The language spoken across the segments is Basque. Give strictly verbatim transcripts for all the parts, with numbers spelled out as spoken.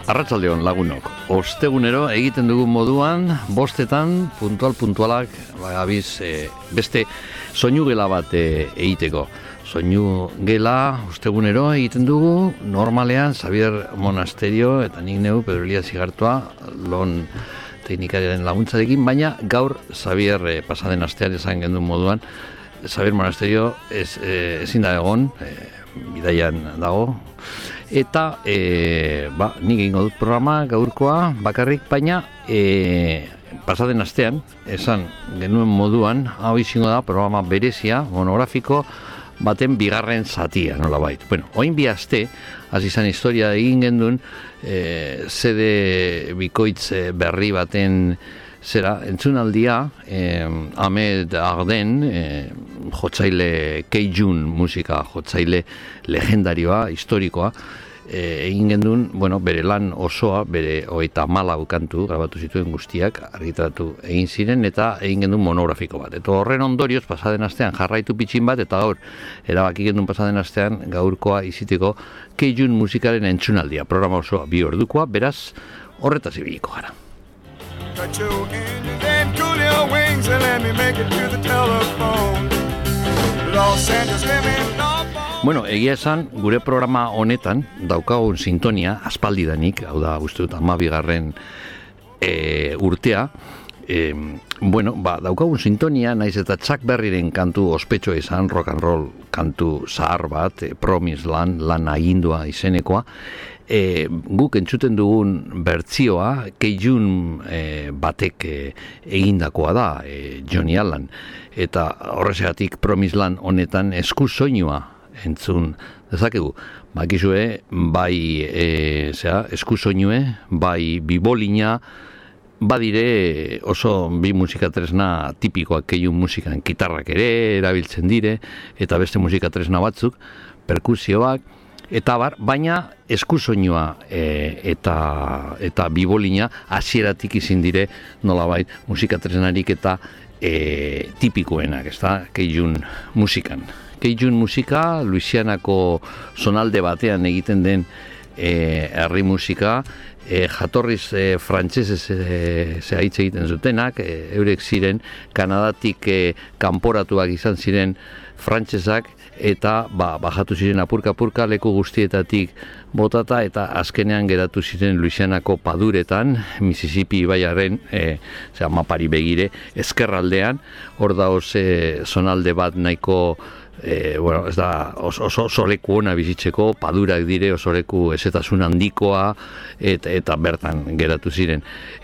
Arratsaldeon lagunok, ostegunero egiten dugun moduan, bostetan, puntual puntualak, abiz, e, beste soinu gela bat e, egiteko. Soinu gela, ostegunero egiten dugu, normalean, Xabier Monasterio eta nik neu, Pedro Elias Zigartua, lon teknikariaren laguntzarekin, baina gaur Xabier e, pasaden astean esan gendun moduan, Xabier Monasterio ez, e, ezin da egon, e, bidaian dago, eta e, ba, nik egingo dut programa gaurkoa bakarrik, baina e, pasaden astean esan genuen moduan hau izango da programa berezia, monografiko baten bigarren zatia, nolabait. Bueno, oin bi aste hasi izan historia egin gendun e, zede bikoitz berri baten zera, entzunaldia, eh, Ahmed Arden, eh, jotzaile Keijun musika, jotzaile legendarioa, historikoa, eh, egin gendun, bueno, bere lan osoa, bere hogeita hamalau kantu, grabatu zituen guztiak, argitaratu egin ziren, eta egin gendun monografiko bat. Eta horren ondorioz, pasaden astean jarraitu pitxin bat, eta gaur, erabaki gendun pasaden astean, gaurkoa iziteko Keijun musikaren entzunaldia, programa osoa bi ordukoa, beraz, horretaz ibiliko gara. Cut your engines and cool your wings and let me make it to the telephone. Los Angeles, let me know. Bueno, egia esan, gure programa honetan daukagun sintonia, aspaldidanik, hau da, uste dut, amabigarren e, urtea, e, bueno, ba, daukagun sintonia, naiz eta Chuck Berryren kantu ospetxo izan, rock and roll kantu zahar bat, e, Promise Land, lan agindua izenekoa, E, guk entzuten dugun bertzioa Keijun e, batek e, egindakoa da, e, Johnny Allen, eta horrezegatik Promise Land honetan esku soinua entzun dezakegu. Bakizue, bai e, zera, esku soinue, bai bibolina, badire oso bi musika tresna tipikoak Keijun musikan, gitarrak ere erabiltzen dire, eta beste musika tresna batzuk, perkusioak, eta bar, baina eskusoinua e, eta eta bibolina hasieratik izin dire nolabait musika tresnarik eta e, tipikoenak, ezta, Keijun musikan. Keijun musika Louisianako zonalde batean egiten den e, herri musika, e, jatorriz e, frantsesez e, zehitz egiten zutenak, e, eurek ziren Kanadatik e, kanporatuak izan ziren frantsesak, eta ba, bajatu ziren apurka-apurka leku guztietatik botata, eta azkenean geratu ziren Louisianako paduretan, Mississippi ibaiaren e, zera, mapari begire, ezkerraldean, hor da oze zonalde bat nahiko, e, bueno, ez da oso, oso leku ona bizitzeko, padurak dire, oso leku ezetasun handikoa, eta, eta bertan geratu ziren.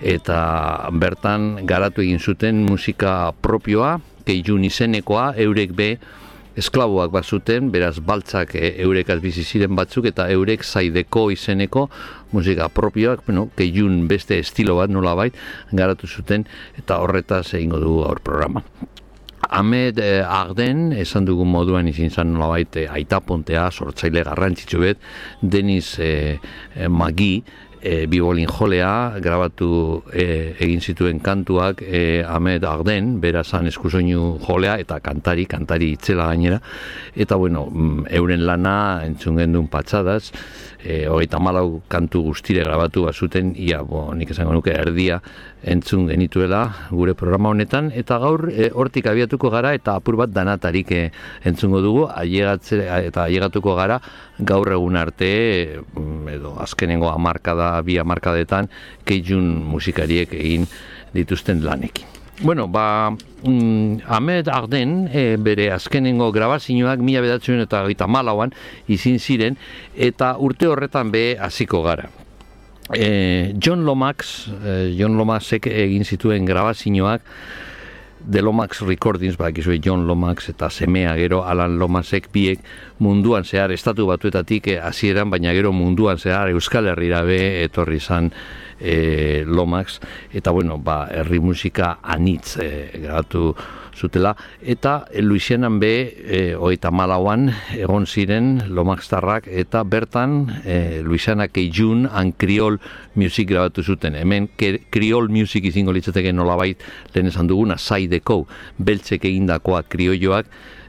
Eta bertan garatu egin zuten musika propioa, Keijun izenekoa, eurek be, esklaboak bat zuten, beraz baltzak e, eurekaz bizi ziren batzuk, eta eurek zaideko izeneko musika propioak, bueno, Keijun beste estilo bat nolabait garatu zuten, eta horretaz egingo dugu gaur programa. Ahmed eh, Arden, esan dugun moduan izin zan nolabait eh, aitapontea, sortzaile garrantzitsu bet, Denis eh, eh, Magi, E, bibolin jolea, grabatu e, egin zituen kantuak e, Ahmed Arden, berazan eskusoinu jolea, eta kantari, kantari itzela gainera, eta bueno, euren lana entzun gendun patxadaz, e, hogeita hamalau kantu guztire grabatu bazuten, ia, bo, nik esango nuke erdia entzun genituela gure programa honetan, eta gaur e, hortik abiatuko gara, eta apur bat danatarik e, entzungo dugu, aiegatze, eta aiegatuko gara gaur egun arte, edo azkenengo hamarkada, bi hamarkadetan Keijun musikariek egin dituzten lanekin. Bueno, ba, mm, Ahmed Arden e, bere azkenengo grabazioak mila bederatziehun eta hogeita hamalauan izin ziren, eta urte horretan be hasiko gara. E, John Lomax, e, John Lomaxek egin zituen grabazioak, The Lomax Recordings, bakizue John Lomax eta semea gero Alan Lomaxek biek munduan zehar, estatu batuetatik hasieran, baina gero munduan zehar Euskal Herrira be etorri izan e, Lomax, eta bueno, ba, herri musika anitz e, grabatu zutela, eta Louisianan be e, hogeita hamalauan egon ziren Lomaxtarrak, eta bertan e, Louisiana Keijun and Creole Music grabatu zuten. Hemen Creole Music izango litzateke nolabait lehen esan duguna, Zaideko beltzek egindakoa kriolloak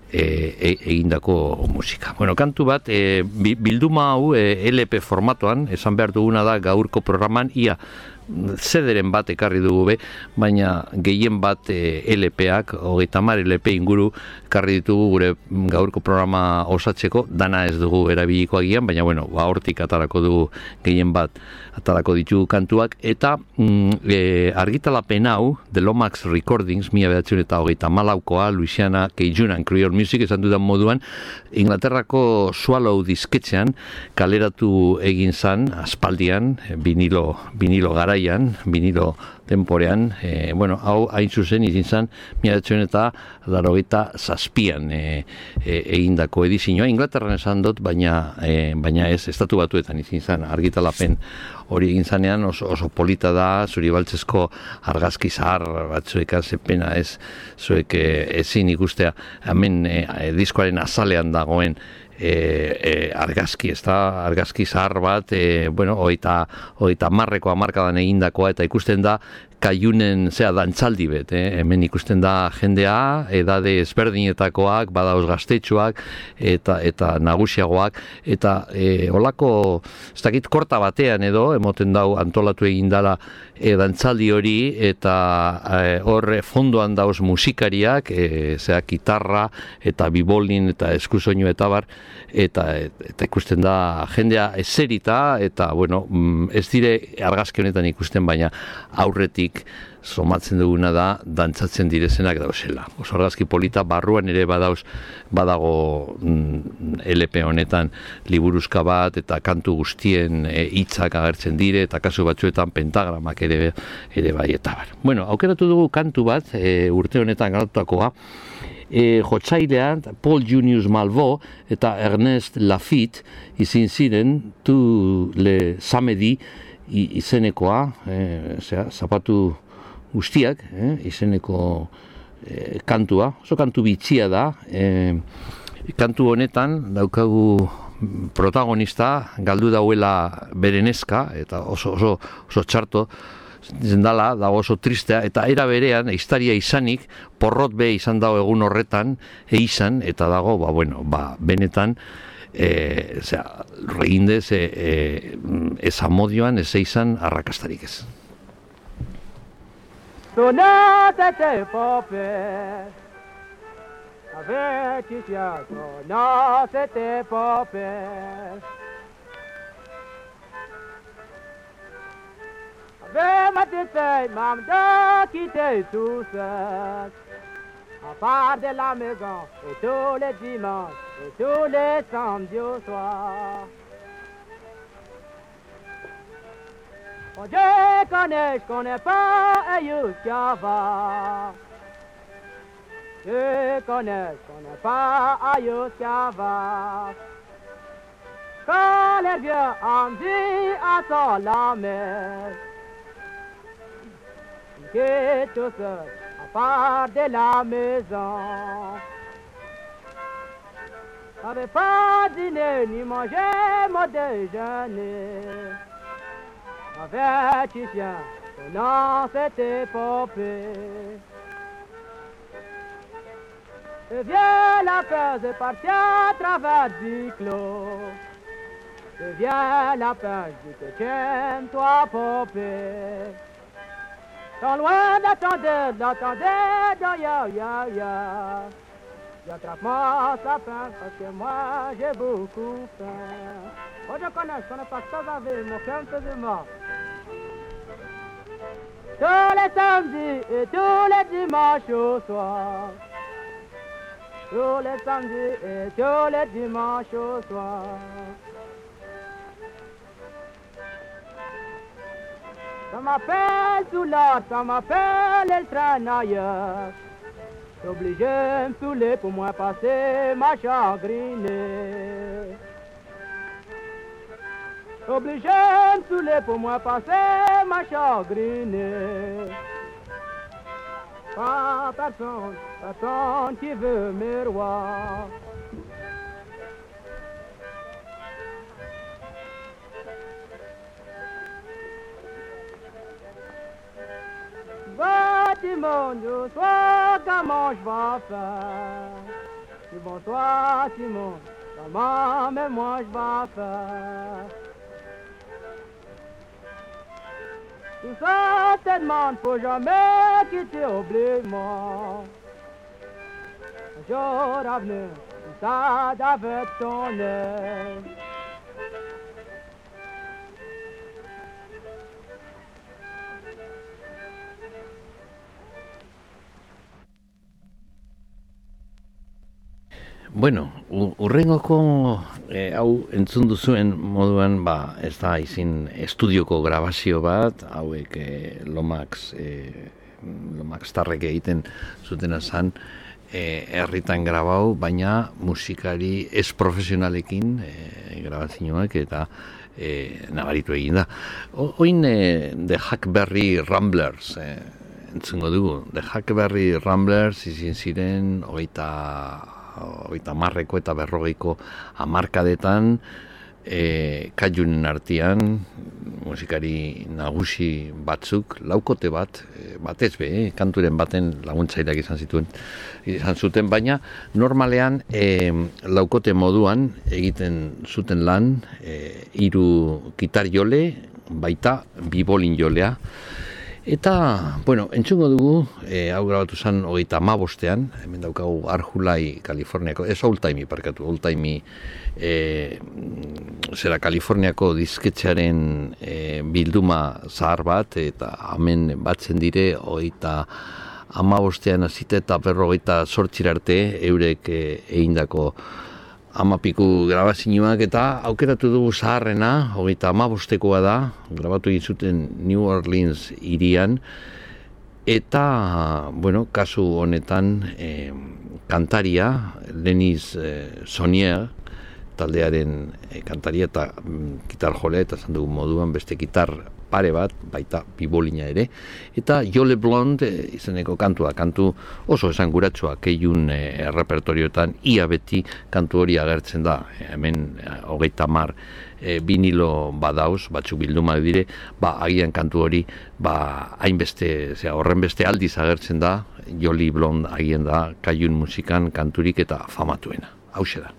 e, egindako musika. Bueno, kantu bat, e, bilduma hau e, L P formatoan, esan behar duguna da gaurko programan, ia zederen bat ekarri dugu be, baina gehien bat e, L P-ak, hogeita hamar L P inguru ekarri ditugu gure gaurko programa osatzeko, dana ez dugu erabiliko agian, baina bueno, ba, hortik atarako dugu gehien bat atarako ditugu kantuak, eta mm, e, argitalapen hau, The Lomax Recordings, mila behatzen eta hogeita malaukoa, Louisiana Cajun and Creole Music, esan dudan moduan, Inglaterrako Swallow disketxean kaleratu egin zan, aspaldian, vinilo, vinilo garaian, vinilo temporean, e, bueno, hau hain zuzen izin zan, mila behatzen eta laurogeita zazpian e, e, egindako edizioa, Inglaterran esan dut, baina, e, baina ez, estatu batuetan izin zan, argitalapen hori egin zanean oso, oso polita da, zuri baltzezko argazki zahar batzueka zepena ez, zuek e, ezin ikustea, hemen e, e, diskoaren azalean dagoen e, e, argazki, ez da, argazki zahar bat, e, bueno, oita, oita marreko amarkadan egindakoa, eta ikusten da, kaiunen, zera, dantzaldi bet, eh? Hemen ikusten da jendea, edade ezberdinetakoak, badauz gaztetxoak, eta eta nagusiagoak, eta e, olako, ez dakit, korta batean edo, emoten dau antolatu egin dela e, dantzaldi hori, eta e, hor fondoan dauz musikariak, e, zera, gitarra, eta bibolin, eta eskusoinu eta bar, eta, eta ikusten da jendea ezerita, eta, bueno, ez dire argazki honetan ikusten, baina aurretik somatzen duguna da dantzatzen direzenak dauzela. Oso argazki polita, barruan ere badauz, badago mm, L P honetan liburuzka bat eta kantu guztien hitzak e, agertzen dire eta kasu batzuetan pentagramak ere ere bai eta bar. Bueno, aukeratu dugu kantu bat e, urte honetan garatutakoa. E, jotzailean Paul Junius Malvo eta Ernest Lafitte izin ziren tu le samedi izenekoa, eh, zera, zapatu guztiak, eh, izeneko eh, kantua, oso kantu bitxia da, eh, kantu honetan daukagu protagonista, galdu dauela bere neska, eta oso, oso, oso txarto, zendala, dago oso tristea, eta era berean, historia izanik, porrot be izan dago egun horretan, e izan, eta dago, ba, bueno, ba, benetan, E, zera, reindez e, e, ez amodioan ez izan arrakastarik ez. Sonate popes, avec Isia, sonate popes, avec ma tête, maman de quitter tout seul. À part de la maison, et tous les dimanches, et tous les samedis au soir. Oh, je connais, je connais pas jusqu'à va. Je connais, je connais pas jusqu'à va. Quand les vieux en dit à son la mer, qui est tout seul, part de la maison. J'avais pas dîné ni mangé mon déjeuner. Avec Isia, non c'était popé. Et viens la peur de partir à travers du clos. Et viens la peur de que j'aime toi popé. Tant loin d'attendre, d'attendre, da ya ya ya. Attrape-moi sa faim parce que moi j'ai beaucoup faim. Moi je connais, je connais pas ça va vivre, mon cœur me faisait mal. Tous les samedis et tous les dimanches au soir. Tous les samedis et tous les dimanches au soir. Ça m'appelle sous l'ordre, ça m'appelle le train ailleurs. T'es obligé de me saouler pour moi passer ma chagrinée. T'es obligé de me saouler pour moi passer ma chagrinée. Pas personne, personne qui veut me voir. Va du monde, soit comment je vais faire. Et bon, toi, Simon, maman, mais moi, je vais faire. Tout ça, te demande, faut jamais quitter, oublie-moi. Un jour à venir, tout ça, avec ton œil. Bueno, urrengoko e, hau entzun duzuen moduan, ba, ez da izin estudioko grabazio bat, hauek e, Lomax, e, Lomax tarrek egiten zuten zan, e, herritan grabau, baina musikari ez profesionalekin e, grabazioak eta e, nabaritu egin da. O, oin e, The Hackberry Ramblers, e, entzungo dugu, The Hackberry Ramblers izin ziren hogeita hogeita hamarreko eta berrogeiko hamarkadetan e, kaiunen artean musikari nagusi batzuk laukote bat, e, batez be, e, kanturen baten laguntzaileak izan zituen izan zuten, baina normalean e, laukote moduan egiten zuten lan e, hiru gitar jole, baita bibolin jolea. Eta, bueno, entzungo dugu, e, hau grabatu zen hogeita hamabostean, hemen daukagu Arjulai, Kaliforniako, ez old-timey parkatu, old-timey e, zera Kaliforniako disketxearen e, bilduma zahar bat, eta hemen batzen dire hogeita hamabostean azite eta berrogeita zortzira arte eurek e, egindako amapiku grabazioak, eta aukeratu dugu zaharrena, hogeita hamabostekoa da, grabatu egin zuten New Orleans hirian, eta, bueno, kasu honetan eh, kantaria, Lennis eh, Sonier, taldearen eh, kantaria eta mm, gitar jole, eta esan dugu moduan beste gitar pare bat, baita bibolina ere, eta Jole Blonde e, izeneko kantua, kantu oso esanguratsua keiun e, repertorioetan, ia beti kantu hori agertzen da, e, hemen hogeita hamar e, vinilo badauz, batzuk bildumak dire, ba, agian kantu hori, ba, hainbeste, zera, horren beste aldiz agertzen da, Jole Blonde agian da, kaiun musikan kanturik eta famatuena, hauxe da.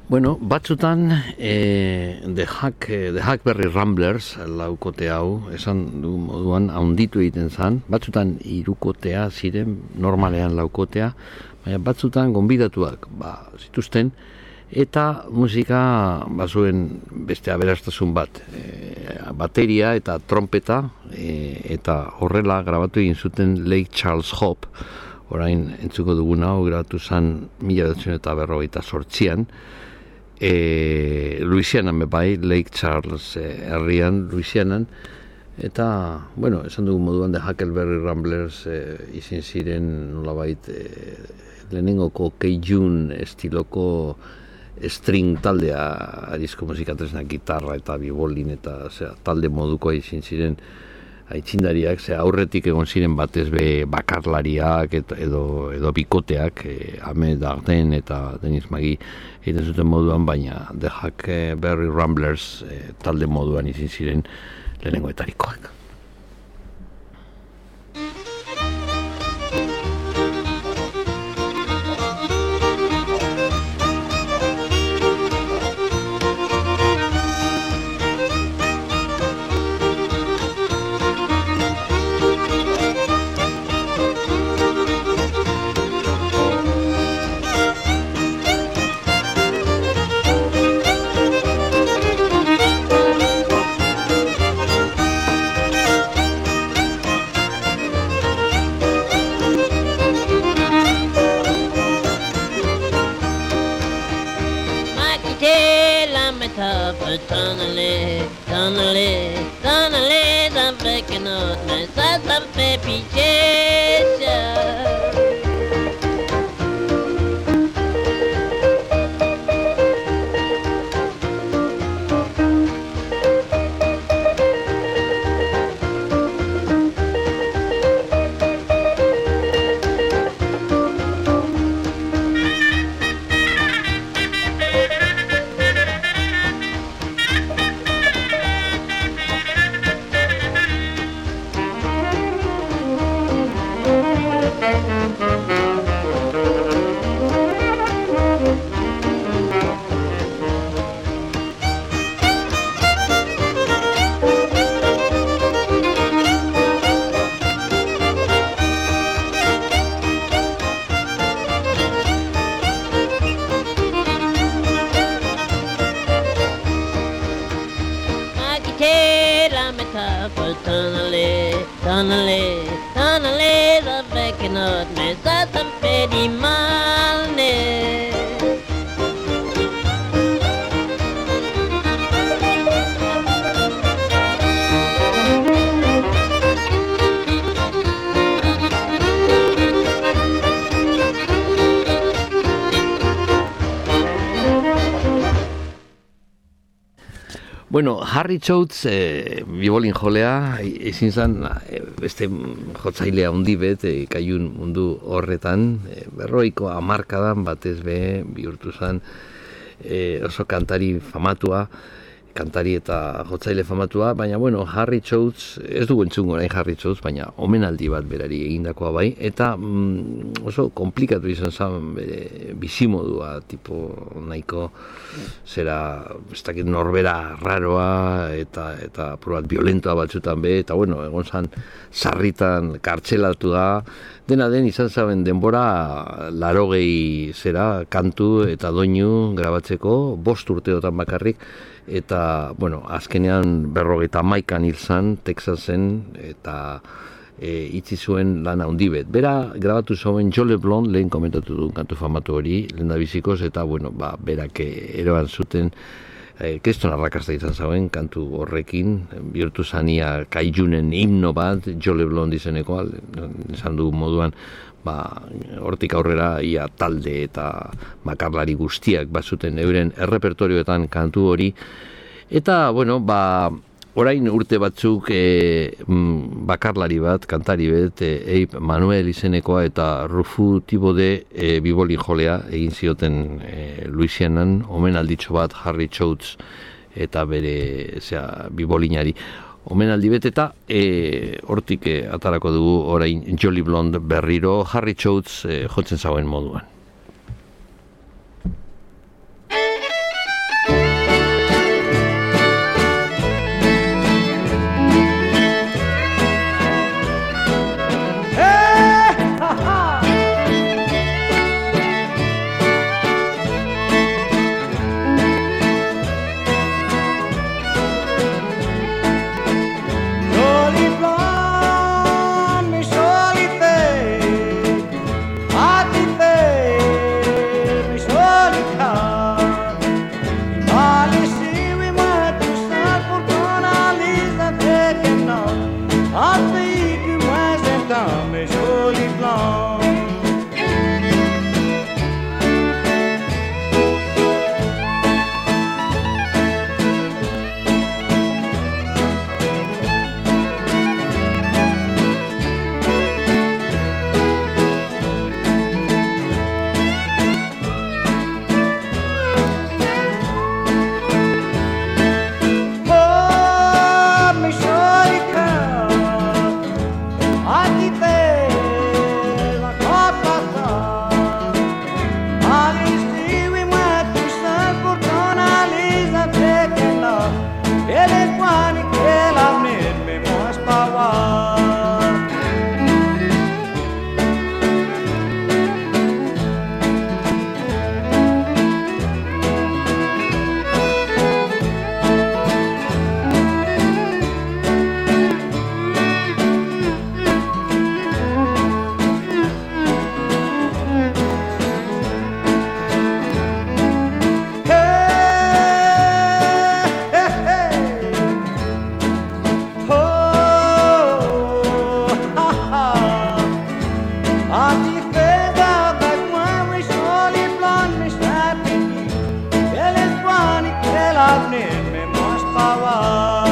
Bueno, batzutan eh, The Hack, The Hackberry Ramblers laukote hau, esan du moduan haunditu egiten zen, batzutan hirukotea ziren, normalean laukotea, baina batzutan gonbidatuak ba, zituzten, eta musika bazuen beste aberastasun bat, e, bateria eta trompeta, e, eta horrela grabatu egin zuten Lake Charles Hope, orain entzuko duguna, hau grabatu zen mila bederatziehun eta berrogeita zortzian, E, Louisianan bebai, Lake Charles e, herrian, Louisianan, eta, bueno, esan dugu moduan de Huckleberry Ramblers e, izin ziren nolabait e, lehenengoko Cajun estiloko string taldea, arizko musikatresnak, gitarra eta bibolin eta zera, talde moduko izin ziren aitzindariak, ze aurretik egon ziren batez be bakarlariak et, edo, edo bikoteak, e, Ahmed Arden eta Dennis Magi egiten zuten moduan, baina The Huckleberry Ramblers e, talde moduan izin ziren lehenengoetarikoak. Bueno, Harry Choates, e, bibolin jolea, ezin zen, e, beste jotzailea handi bet, e, kaiun mundu horretan, e, berroiko hamarkadan batez be bihurtu zen, e, oso kantari famatua, kantari eta jotzaile famatua, baina bueno, Harry Choates, ez dugu entzungo orain Harry Choates, baina omenaldi bat berari egindakoa bai, eta mm, oso komplikatu izan zen bere bizimodua, tipo nahiko zera, ez dakit norbera raroa, eta eta probat violentoa batzutan be, eta bueno, egon zen sarritan kartzelatu da, dena den izan zaben denbora larogei zera, kantu eta doinu grabatzeko, bost urteotan bakarrik, eta, bueno, azkenean berrogeita hamaikan hil zen, Texasen, eta e, itzi zuen lan handi bet. Bera, grabatu zuen Joe LeBlanc, lehen komentatu du kantu famatu hori, lehen da bizikoz, eta, bueno, ba, berak eroan zuten, e, kriston arrakasta izan zauen, kantu horrekin, bihurtu zania kaijunen himno bat, Joe LeBlanc dizenekoa, esan du moduan, ba, hortik aurrera ia talde eta makarlari guztiak bazuten euren errepertorioetan kantu hori, eta, bueno, ba, orain urte batzuk e, bakarlari bat, kantari bat, e, Abe Manuel izenekoa eta Rufu Tibode e, bibolin jolea egin zioten e, Louisianan, omenalditxo bat Harry Choates eta bere zera, bibolinari. Omenaldi bet eta e, hortik e, atarako dugu orain Jolly Blonde berriro Harry Choates e, jotzen zauen moduan. l'avenir, mais moi je travaille.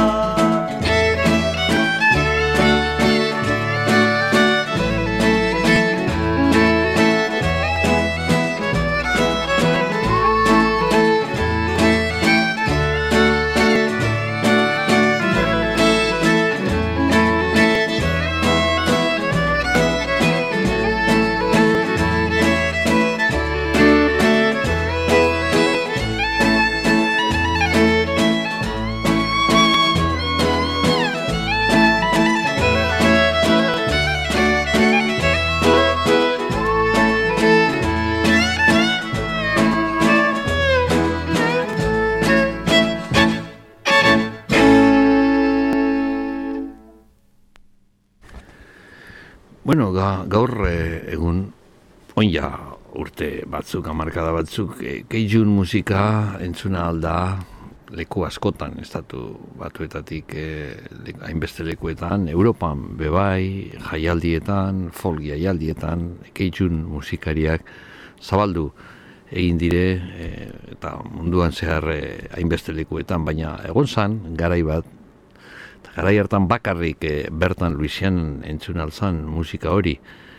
Bueno, ga, gaur e, egun onja urte batzuk, hamarkada batzuk, e, keijun musika entzuna alda leku askotan, estatu batuetatik e, le, hainbeste lekuetan, Europan bebai, jaialdietan, folk jaialdietan, keijun musikariak zabaldu egin dire e, eta munduan zehar e, hainbeste lekuetan, baina egon zan, garai bat, garai hartan bakarrik e, bertan Luisian entzun alzan musika hori.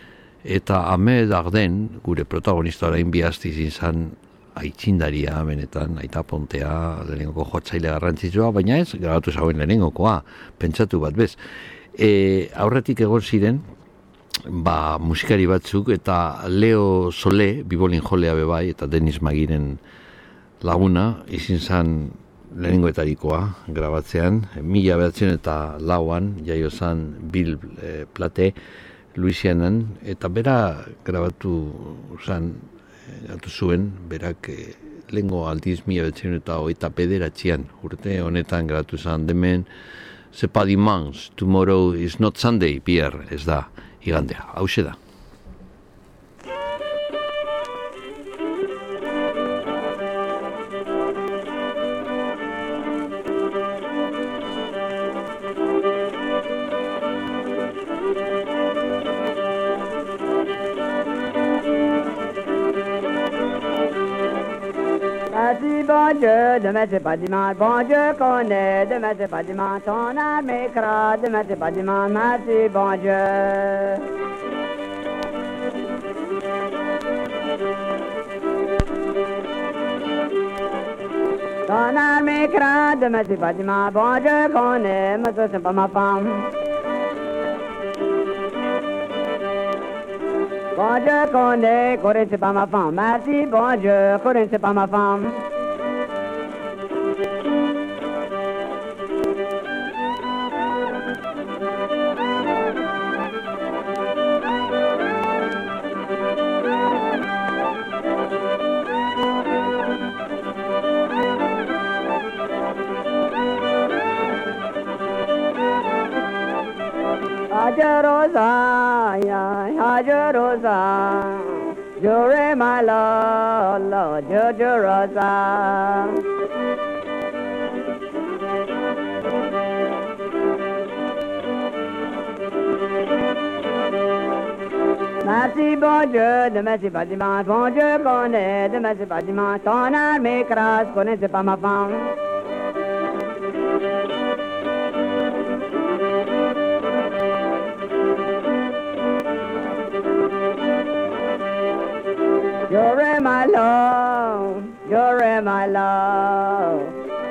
Eta Ahmed Arden, gure protagonista orain bihazti izan aitzindaria benetan, aita pontea, lehenengoko jotzaile garrantzitsua, baina ez, grabatu zauen lehenengokoa, pentsatu bat bez. E, aurretik egon ziren, ba, musikari batzuk, eta Leo Sole, bibolin jolea bebai, eta Denis Magiren laguna, izin zan lehenengoetarikoa grabatzean, mila behatzen eta lauan, jaio zan Bill e, Plate, Louisianan, eta bera grabatu zan, grabatu zuen, berak e, lehengo aldiz mila behatzen eta hogeita pederatzean, urte honetan grabatu zan, demen, c'est pas dimanche, tomorrow is not Sunday, Pierre, ez da, igandea, hause da. Bon Dieu, demain c'est pas dimanche, bon Dieu connaît, demain c'est pas dimanche, ton âme écrase, demain c'est pas dimanche, merci bon Dieu. Ton âme écrase, demain c'est pas dimanche, bon Dieu connaît, mais ça c'est pas ma femme. Bon Dieu connaît, Corinne c'est pas ma femme, merci bon Dieu, Corinne c'est pas ma femme. Haja Rosa, Haja Rosa, you're my love, Lord, Haja Rosa. Merci bon Dieu, demain c'est pas dimanche, bon Dieu connaît, demain c'est pas dimanche, ton âme écrase, connaît c'est pas ma femme. You're my love, you're my love.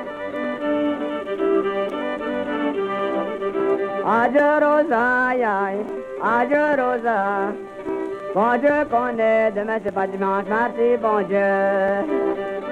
Haja Rosa, Haja Rosa, bon Dieu connaît, demain c'est pas dimanche, merci bon Dieu.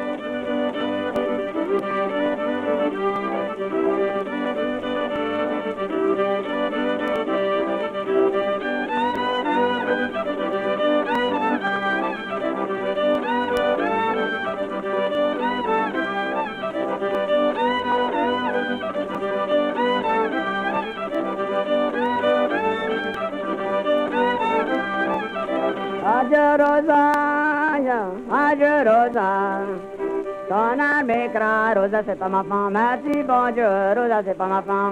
Haja Rosa, Haja Rosa, ton âme écrase, Rosa c'est pas ma femme, merci bon Dieu, Rosa c'est pas ma femme.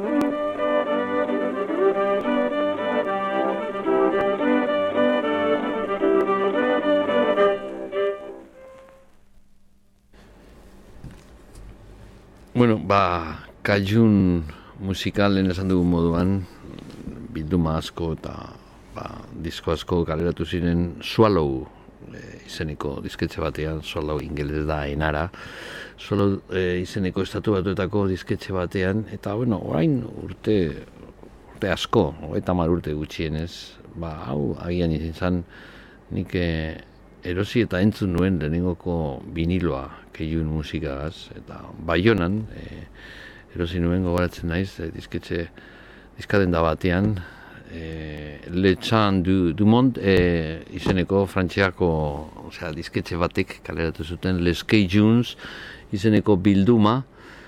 Bueno, ba, kaiun musikalen esan dugun moduan, bilduma asko eta ba, disko asko kaleratu ziren Swallow e, izeneko disketxe batean, Swallow ingeles da enara, Swallow e, izeneko estatu batuetako disketxe batean, eta bueno, orain urte, urte asko, hogeita hamar urte gutxienez, ba, hau agian izan zan, nik e, erosi eta entzun nuen lehenengoko viniloa keiun musikagaz, eta Baionan, e, erosi nuen gogoratzen naiz, e, disketxe, diskadenda batean, e, Le Chant du, du Monde e, izeneko frantziako, osea, disketxe batek kaleratu zuten, Les Cajouns izeneko bilduma,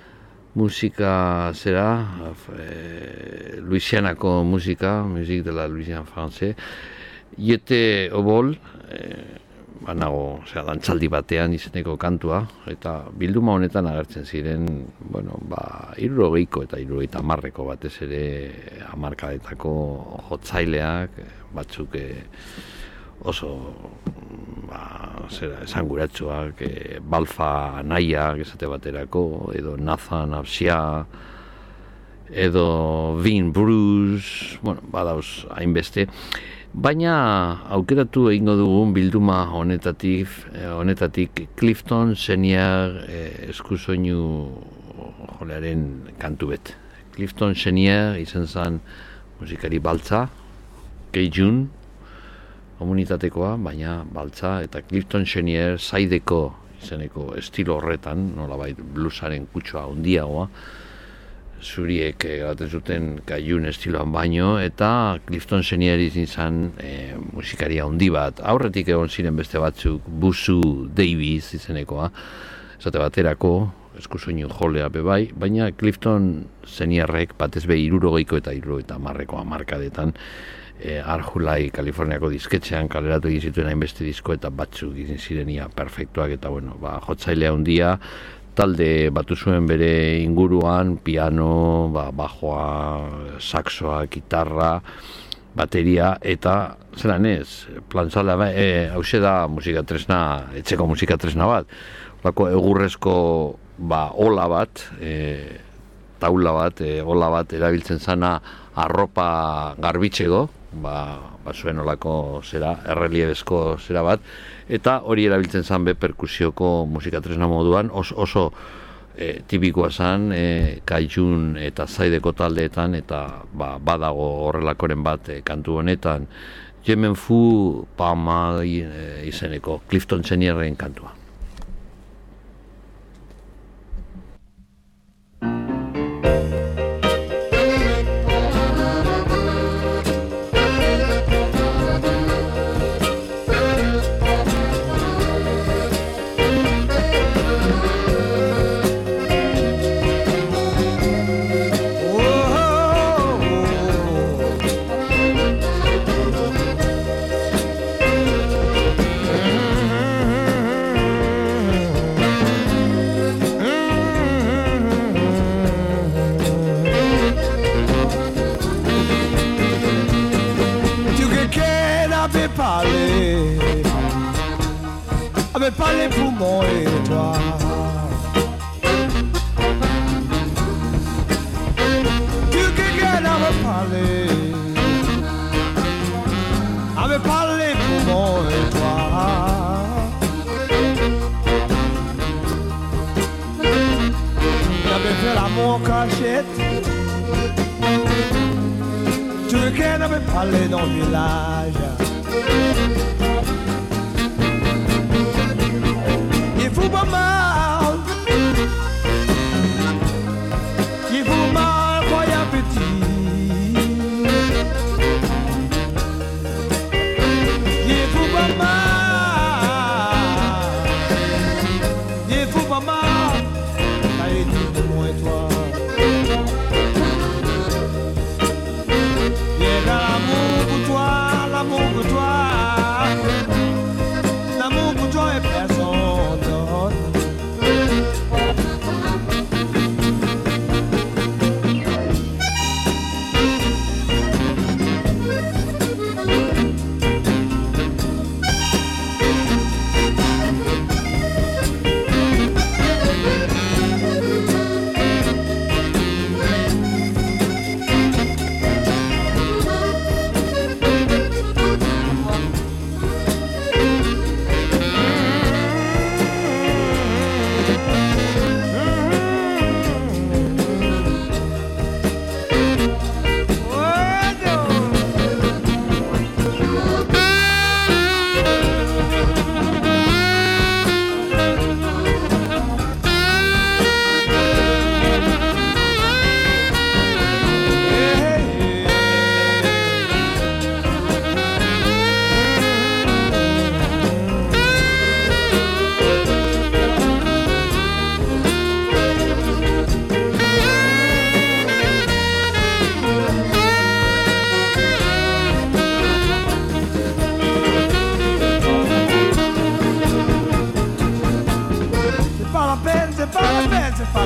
musika zera, e, Louisianako musika, musik de la Louisiana français, Iete Obol, e, banago, osea, dantzaldi batean izeneko kantua, eta bilduma honetan agertzen ziren, bueno, ba, hirurogeiko eta hirurogeita hamarreko batez ere hamarkadetako jotzaileak, batzuk e, oso, ba, zera, esanguratsuak, e, Balfa Anaiak esate baterako, edo Nathan Absia, edo Vin Bruce, bueno, badauz hainbeste. Baina aukeratu egingo dugun bilduma honetatik, honetatik Clifton Chenier eh, eskusoinu jolearen kantu bet. Clifton Chenier izan zen musikari baltza, Cajun komunitatekoa, baina baltza, eta Clifton Chenier zaideko izeneko estilo horretan, nolabait bluesaren kutsua handiagoa, zuriek gaten zuten kaiun estiloan baino, eta Clifton Chenier izan e, musikaria handi bat. Aurretik egon ziren beste batzuk, Busu Davis izenekoa, esate baterako, eskusoinu jolea bebai, baina Clifton Chenierrek batez be hirurogeiko eta hirurogeita hamarreko hamarkadetan, e, Arjulai, Kaliforniako disketxean kaleratu egin zituen hainbeste disko, eta batzuk izin zirenia perfektuak, eta bueno, ba, jotzailea handia, talde batu zuen bere inguruan, piano, ba, bajoa, saxoa, gitarra, bateria, eta zelan ez, plantzala, e, hause da musika tresna, etxeko musika tresna bat, lako egurrezko ba, ola bat, e, taula bat, e, ola bat erabiltzen zana arropa garbitzeko, ba, ba zuen olako zera, erreliebezko zera bat, eta hori erabiltzen zan be perkusioko musika tresna moduan, oso, oso e, tipikoa zan, e, kaijun eta zaideko taldeetan, eta ba, badago horrelakoren bat e, kantu honetan, Jemen Fu Pama e, izeneko Clifton Chenierren kantua. Pas les poumons et toi. Tu quelqu'un avait parlé, avait parlé poumons et toi. J'avais fait l'amour cachette. Tu quelqu'un avait parlé dans le village. Il faut pas mal, il faut mal quand il y a petit. Il faut pas mal, il faut pas mal, quand il dit de moi et toi. Il y a l'amour pour toi, l'amour pour toi.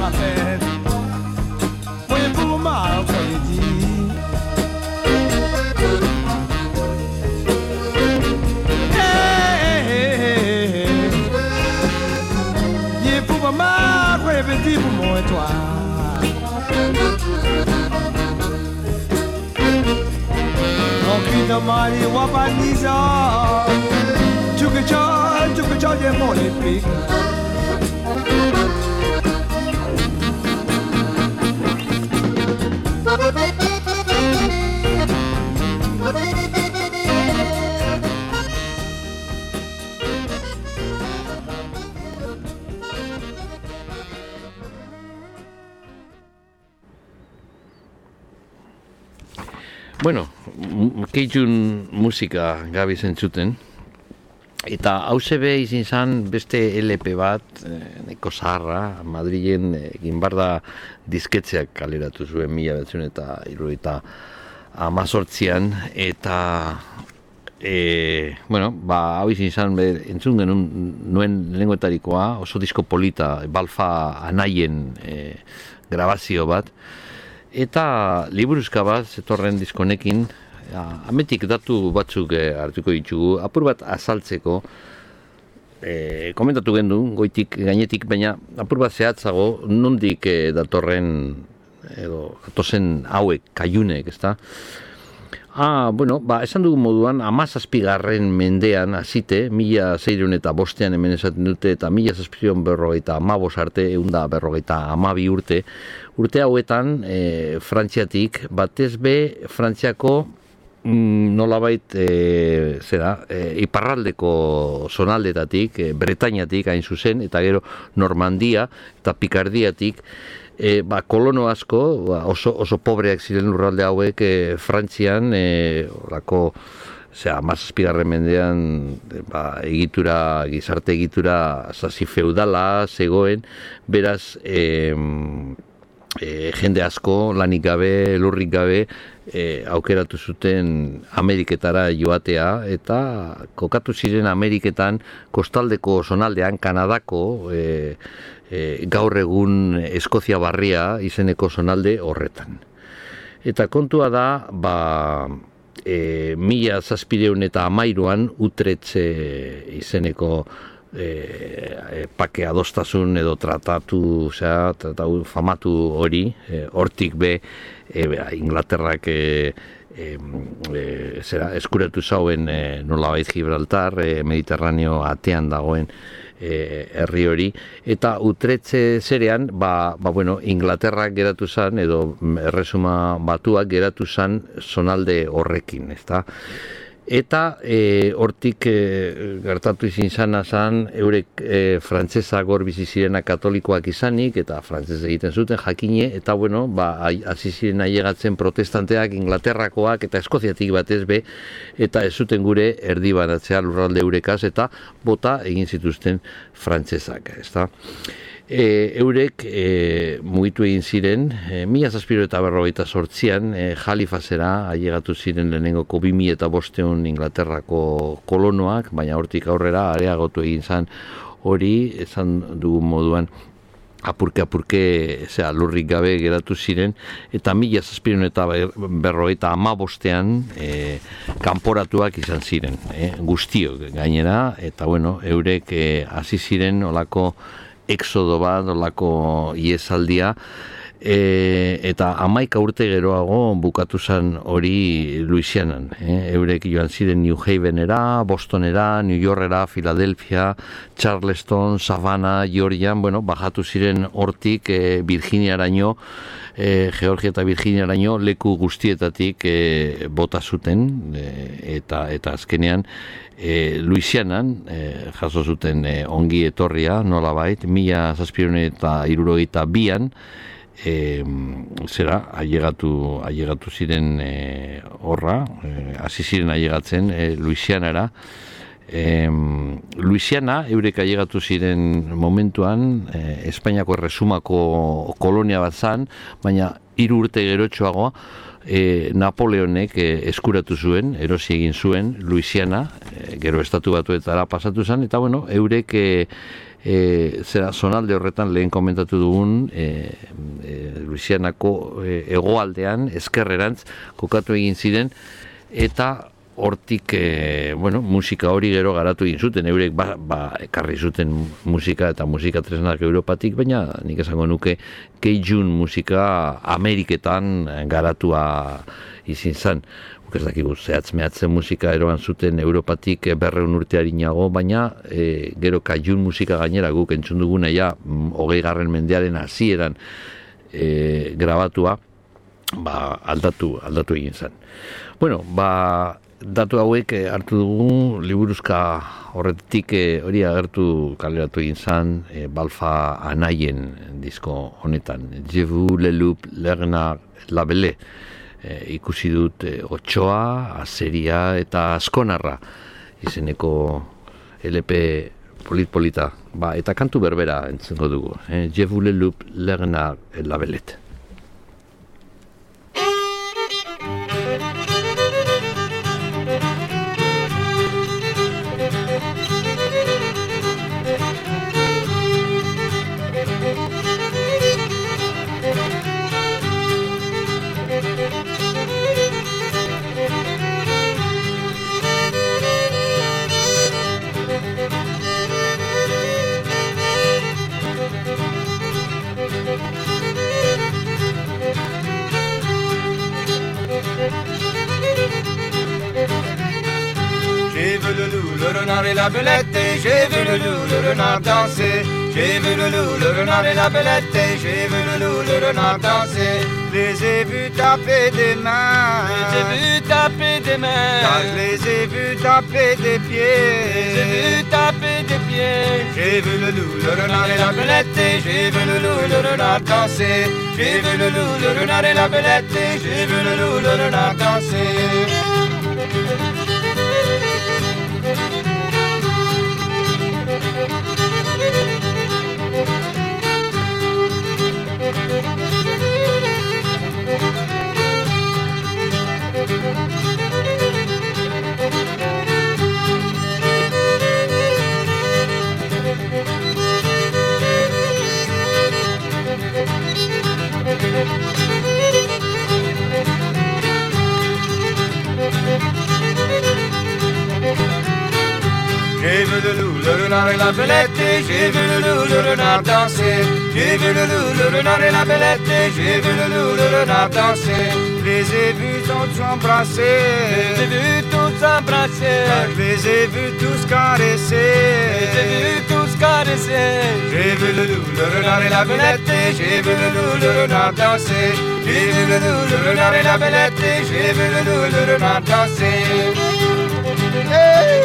la fête. Voyez pour moi, voyez dit. Hey, hey, hey. Yé pour moi, voyez petit pour moi et toi. No money, wapaniza. Chuka cha, chuka cha, ye money big. Bueno, keitun musika gabi zentzuten, eta hauze be izin zan beste L P bat, eh, neko zaharra, Madrilen egin eh, barda disketzeak kaleratu zuen mila betzen eta hirurogeita hamazortzian, eta e, bueno, ba, hau izin zan entzun genuen nuen lehengoetarikoa, oso disko polita, Balfa Anaien e, grabazio bat, eta liburuzka bat zetorren diskonekin, ametik datu batzuk eh, hartuko ditugu, apur bat azaltzeko, eh, komentatu gendu, goitik gainetik, baina apur bat zehatzago, nondik eh, datorren, edo, datozen hauek, kaiunek, ezta? Ah, bueno, ba, esan dugu moduan, hamazazpigarren mendean hasite, mila seiehun eta bostean hemen esaten dute, eta mila zazpiehun berrogeita hamabos arte, ehunda berrogeita hamabi urte, urte hauetan, e, Frantziatik, batez be, Frantziako mm, nolabait, e, zera, e, iparraldeko zonaldetatik, e, Bretañatik hain zuzen, eta gero Normandia eta Pikardiatik, E, ba, kolono asko, ba, oso, oso pobreak ziren lurralde hauek e, Frantzian, e, orako, zera, mazazpigarren mendean, e, ba, egitura, gizarte egitura zazi feudala zegoen, beraz, e, e, jende asko, lanik gabe, lurrik gabe, e, aukeratu zuten Ameriketara joatea, eta kokatu ziren Ameriketan, kostaldeko zonaldean, Kanadako, e, E, gaur egun Eskozia Barria izeneko zonalde horretan. Eta kontua da, ba, e, mila zazpiehun eta hamairuan Utrecht e, izeneko e, e, pake adostasun edo tratatu, osea, tratatu famatu hori, e, hortik be, e, Inglaterrak e, e, e, zera, eskuratu zauen e, nolabait Gibraltar, e, Mediterraneo atean dagoen herri hori, eta Utrecht zerean, ba, ba, bueno, Inglaterrak geratu zan, edo Erresuma Batuak geratu zan zonalde horrekin, ezta? Eta e, hortik e, gertatu izin zana zan, eurek e, frantzesak hor bizi zirena katolikoak izanik, eta frantzez egiten zuten jakine, eta bueno, ba, hasi ziren ailegatzen protestanteak, Inglaterrakoak, eta Eskoziatik batez be, eta ez zuten gure erdi banatzea lurralde eurekaz, eta bota egin zituzten frantzezak, ezta? E, eurek e, mugitu egin ziren, e, mila zazpiehun eta berrogeita zortzian, e, Halifazera ailegatu ziren lehenengoko bi mila eta bosteun Inglaterrako kolonoak, baina hortik aurrera areagotu egin zan hori, esan dugun moduan, apurke-apurke zera, lurrik gabe geratu ziren, eta mila zazpiehun eta berrogeita hamabostean e, kanporatuak izan ziren, e, guztiok gainera, eta bueno, eurek hasi e, ziren olako exodo bat, olako iesaldia, e, eta hamaika urte geroago bukatu zen hori Louisianan. E, eurek joan ziren New Havenera, Bostonera, New Yorkera, Philadelphia, Charleston, Savannah, Georgian, bueno, bajatu ziren hortik e, Virginiaraino, e, Georgia eta Virginiaraino leku guztietatik e, bota zuten, e, eta, eta azkenean, E, Louisianan e, jaso zuten e, ongi etorria, nolabait, mila zazpiehun eta hirurogeita bian, e, zera, ailegatu, ailegatu ziren e, horra, hasi e, ziren ailegatzen e, Louisianara. E, Louisiana, eurek ailegatu ziren momentuan, e, Espainiako Erresumako kolonia bat zan, baina hiru urte gerotxoagoa, E, Napoleonek e, eskuratu zuen, erosi egin zuen Louisiana, e, gero estatu batuetara pasatu zen, eta bueno, eurek e, e, zera zonalde horretan lehen komentatu dugun e, e, Luisianako e, hegoaldean ezkerrerantz kokatu egin ziren, eta hortik e, bueno, musika hori gero garatu egin zuten, eurek ba, ba, ekarri zuten musika eta musika tresnak Europatik, baina nik esango nuke Cajun musika Ameriketan garatua izin zen. Ez dakigu, zehatz mehatzen musika eroan zuten Europatik berreun urtearinago, baina e, gero Cajun musika gainera guk entzun duguna ja hogei garren mendearen hasieran e, grabatua, ba, aldatu, aldatu egin zen. Bueno, ba, datu hauek hartu dugu, liburuzka horretik hori agertu kaleratu egin zen e, Balfa Anaien disko honetan, Je vous le loup lerna labele. E, ikusi dut e, Otsoa, Azeria eta Askonarra izeneko L P polit-polita, ba, eta kantu berbera entzengo dugu, eh? Je vous le loup lerna labelette. J'ai vu le loup, le renard et la belette, et j'ai vu le loup, le renard danser. J'ai vu le loup, le renard et la belette, et j'ai vu le loup, le renard danser. Les ai vus taper des mains, les ai vus taper des mains, car je les ai vus taper des pieds, les ai vus taper des pieds. J'ai vu le loup, le renard et la belette, et j'ai vu le loup, le renard danser. J'ai vu le loup, le renard et la belette, et j'ai vu le loup, le renard danser. J'ai vu le loup, le renard et la belette, et j'ai vu le loup, le renard danser. J'ai vu le loup, le renard et la belette, et j'ai vu le loup, le renard danser. Je les ai vus tous s'embrasser, je les ai vus tous s'embrasser, je les ai vus tous caresser, je les ai vus tous caresser. J'ai vu le loup, le renard et la belette, et j'ai vu le loup, le renard danser. J'ai vu le loup, le renard et la belette, et j'ai vu le loup, le renard danser. Hey!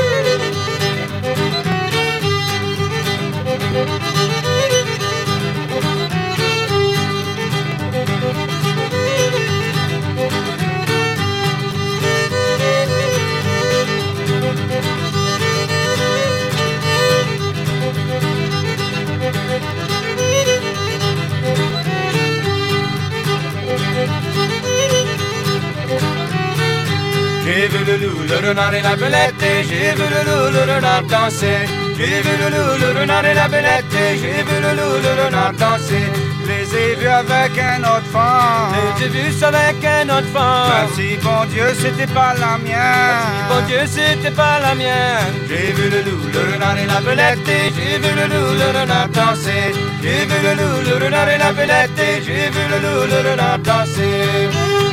J'ai vu le loup, le renard et la belette, et j'ai vu le loup, le renard danser. J'ai vu le loup, le renard et la belette, et j'ai vu le loup, le renard danser. Je les ai vus avec un autre femme, je les ai vus avec un autre femme. Merci bon Dieu, c'était pas la mienne. Merci bon Dieu, c'était pas la mienne. J'ai vu le loup, le renard et la belette, et j'ai vu le loup, le renard danser. J'ai vu le loup, le renard et la belette, et j'ai vu le loup, le renard danser.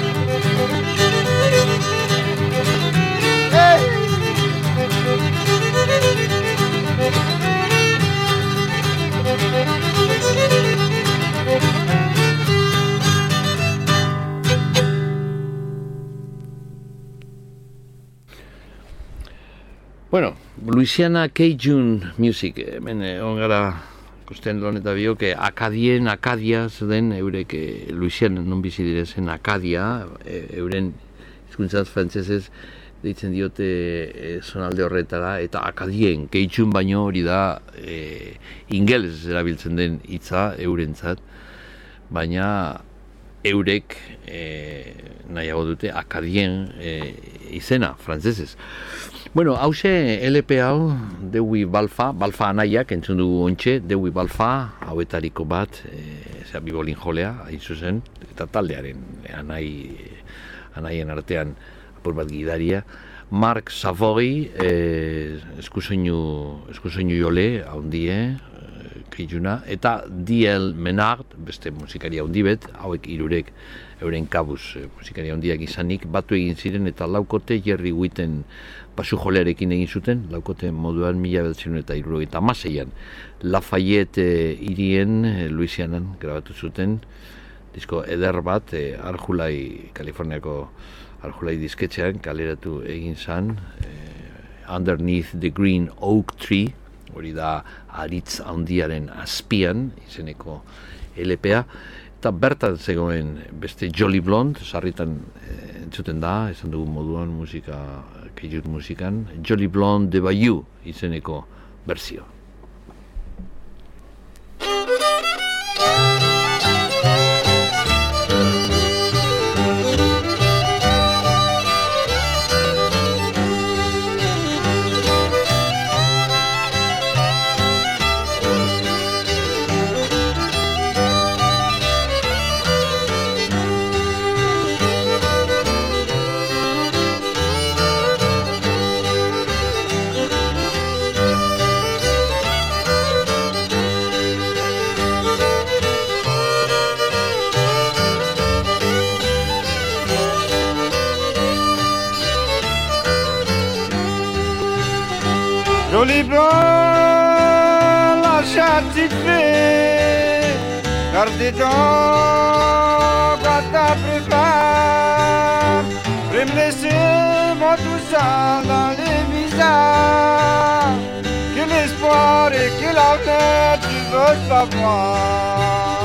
Bueno, Louisiana Cajun Music, hemen egon gara ikusten lon eta biok, Akadien, Akadia, zeden, eurek Louisiana non bizi direzen Akadia, euren hizkuntzaz frantsesez deitzen diote e, zonalde horretara, eta Akadien, Cajun baino hori da e, ingeles erabiltzen den hitza eurentzat, baina eurek e, nahiago dute akadien e, izena, frantzesez. Bueno, hause L P hau, Deui Balfa, Balfa anaiak, entzun dugu ontxe, Deui Balfa, hauetariko bat, e, zera bibolin jolea, hain zuzen, eta taldearen anai, anaien artean apur bat gidaria, Marc Savoy, eh, eskusoinu, eskusoinu jole, haundie, eh, keituna, eta D L Menard, beste musikaria haundibet, hauek hirurek euren kabuz eh, musikaria haundiak izanik, batu egin ziren eta laukote Jerry Whitten basu jolearekin egin zuten, laukote moduan mila bederatzizun eta hirurogeita hamaseian Lafayette eh, hirien, eh, Louisianan grabatu zuten, disko eder bat, eh, Arjulai, Kaliforniako Arjulai disketxean kaleratu egin zan, eh, Underneath the Green Oak Tree, hori da aritz handiaren azpian, izeneko L P A, eta bertan zegoen beste Jolly Blonde, sarritan eh, entzuten da, esan dugu moduan musika, keitut musikan, Jolly Blonde de Bayou izeneko berzio. Joli blanc, lâche petite fée, garde donc quand t'as préparé, pour me laisser moi tout ça dans les visages, que l'espoir et que l'avenir tu veux pas voir.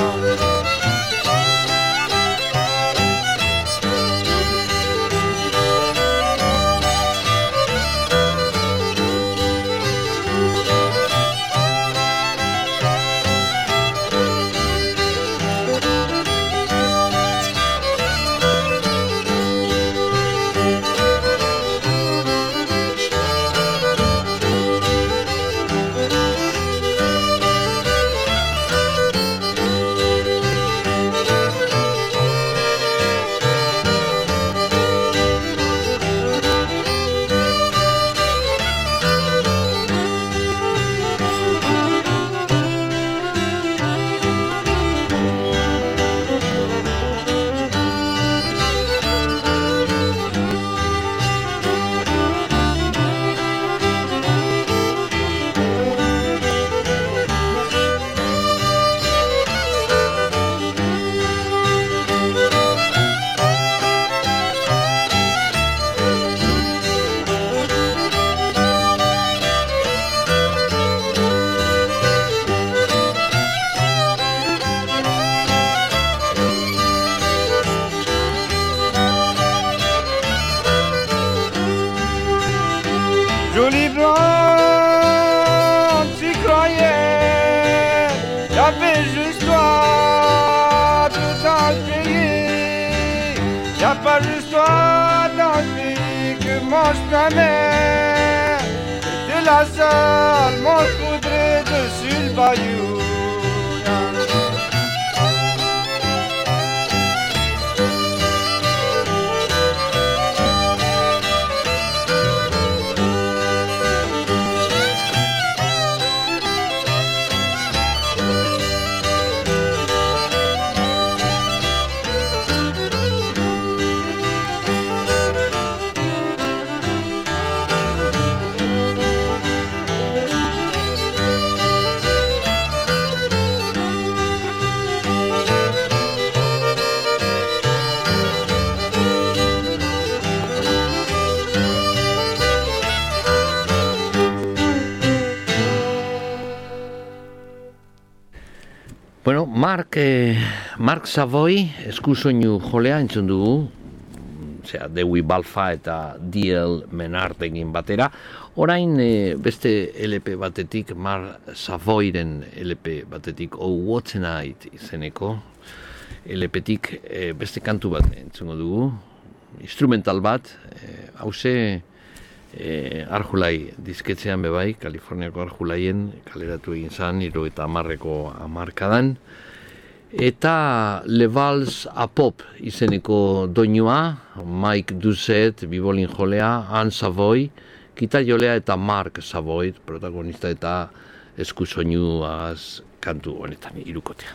Joli blanc, tu croyais, y'avait juste toi dans le pays. Y'a pas juste toi dans le pays que mange ta mère. T'es la seule, moi je voudrais dessus le bayou. Bueno, Marc, eh, Marc Savoy, eskusoinu jolea entzun dugu, osea, Deui Balfa eta D L Menard egin batera. Orain eh, beste L P batetik, Marc Savoyren L P batetik, Oh What's a Night izeneko, L P-tik e, beste kantu bat entzungo dugu, instrumental bat, e, hause e, Arjulai disketzean bebai, Kaliforniako Arjulaien kaleratu egin zan, hirurogeita hamarreko hamarkadan, eta Le Vals a Pop izeneko doinua, Mike Doucet, bibolin jolea, Anne Savoy, gitar jolea eta Mark Savoy, protagonista eta eskusoinuaz kantu honetan, hirukotea.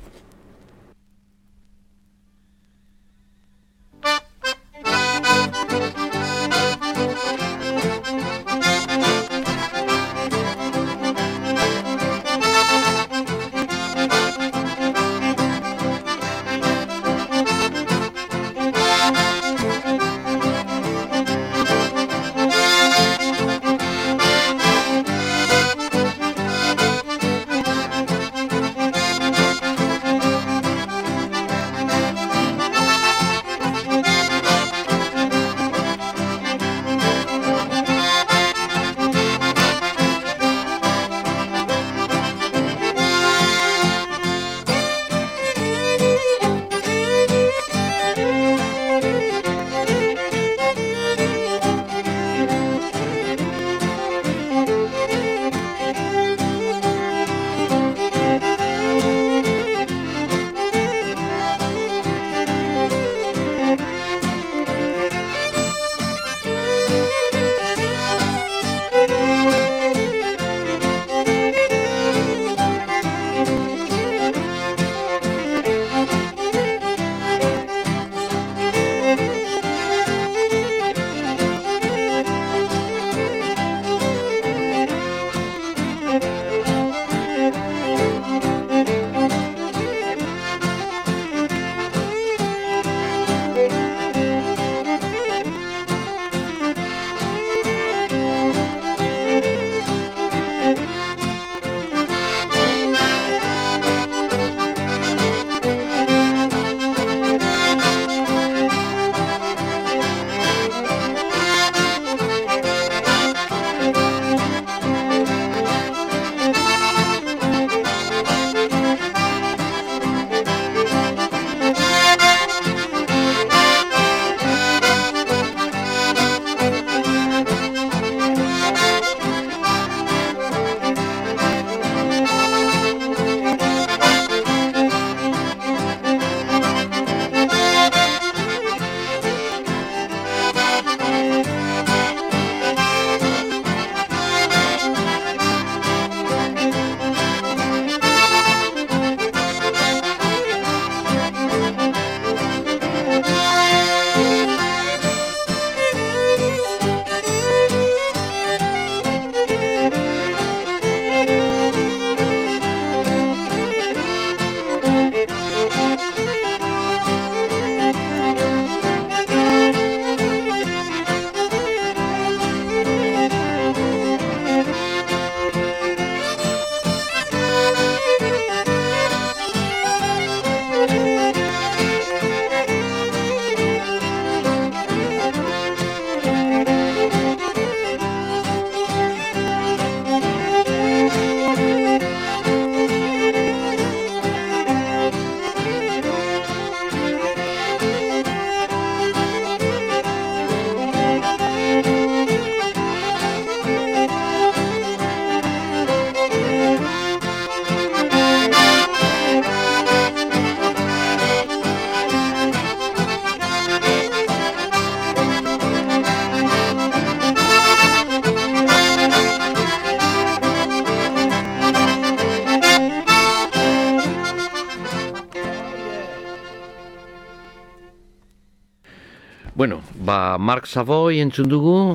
Bueno, ba, Mark Savoy entzun dugu,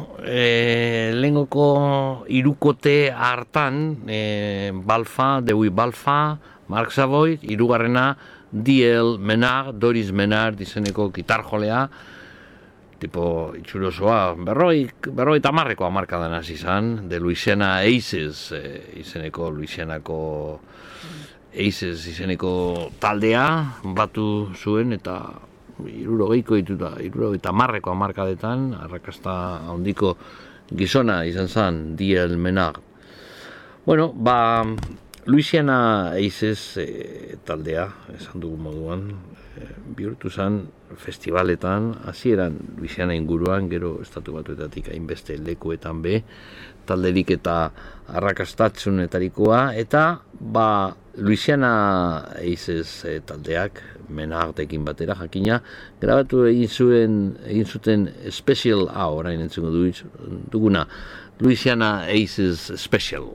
e, lehengoko hirukote hartan, e, Balfa, Dewey Balfa, Mark Savoy, hirugarrena D L Menard, Doris Menard izeneko gitarjolea, tipo itxurosoa, berroi, berroi tamarreko hamarkadan hasi izan, de Louisiana Aces, e, izeneko Louisianako Aces izeneko taldea batu zuen eta hirurogeiko dituta, hirurogeita hamarreko hamarkadetan, arrakasta handiko gizona izan zen D L Menard. Bueno, ba, Louisiana Aces e, taldea, esan dugu moduan, bihurtu zen festivaletan, hasieran Luisiana inguruan, gero estatu batuetatik hainbeste lekuetan be, talderik eta arrakastatzunetarikoa, eta ba Luisiana Aces e, taldeak Menardekin batera jakina grabatu egin zuen egin zuten special a orain entzuko duguna Luisiana Aces Special.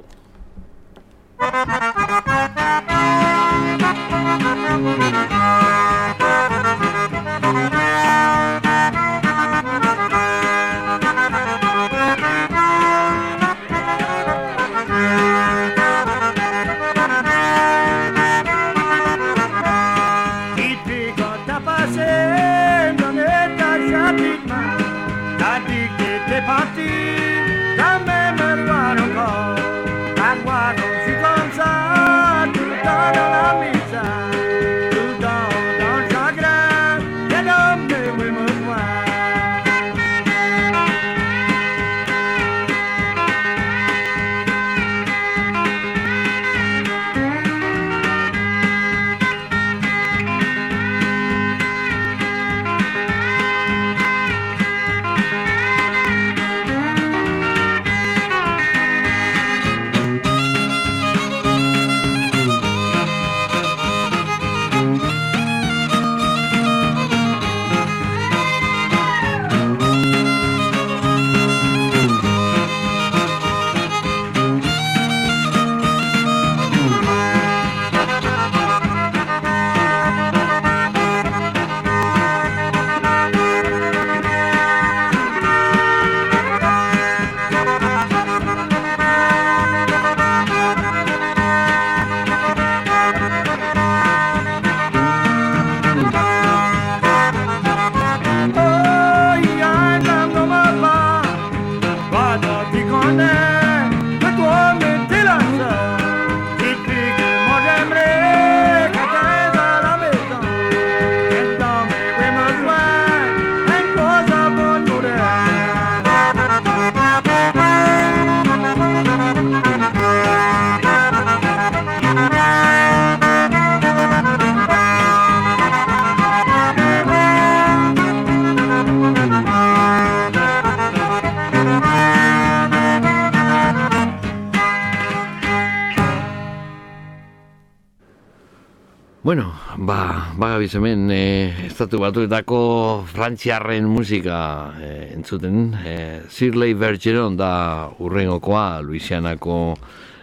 Bueno, ba, bagabiz hemen e, estatu batuetako frantziarren musika e, entzuten. E, Shirley Bergeron da urrengokoa, Luisianako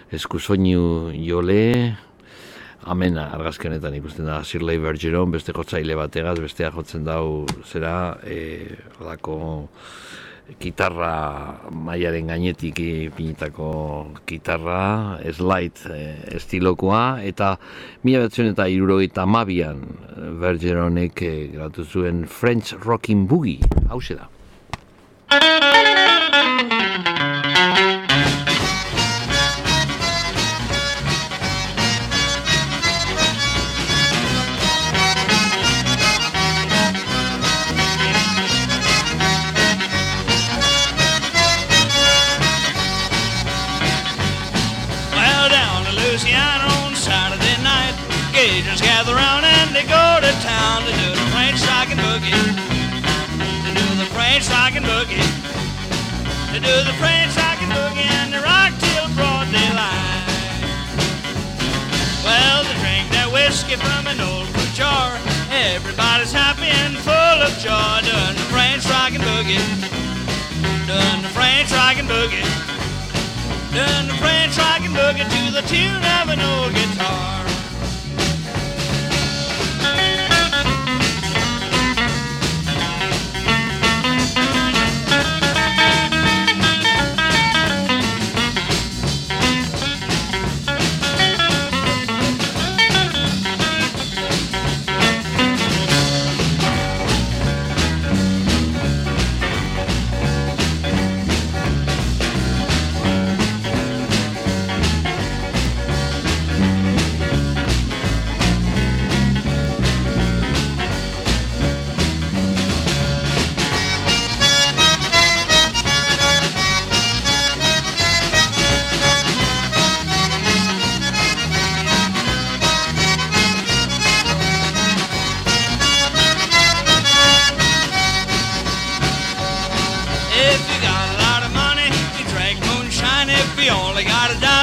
eskusoinu jole. Hemen argazkionetan ikusten da Shirley Bergeron, beste jotzaile bategaz, bestea jotzen dau zera, e, odako gitarra mailaren gainetik ipinitako gitarra, slide e, estilokoa, eta mila bederatziehun eta hirurogeita hamabian Bergeronek e, grabatu zuen French Rockin' Boogie, hauxe da. Gather round and they go to town to do the French rockin' boogie, to do the French rockin' boogie, to do the French rockin' boogie and they rock till broad daylight. Well, they drink their whiskey from an old fruit jar. Everybody's happy and full of joy, doing the French rockin' boogie, doing the French rockin' boogie, doing the French rockin' boogie to the tune of an old guitar.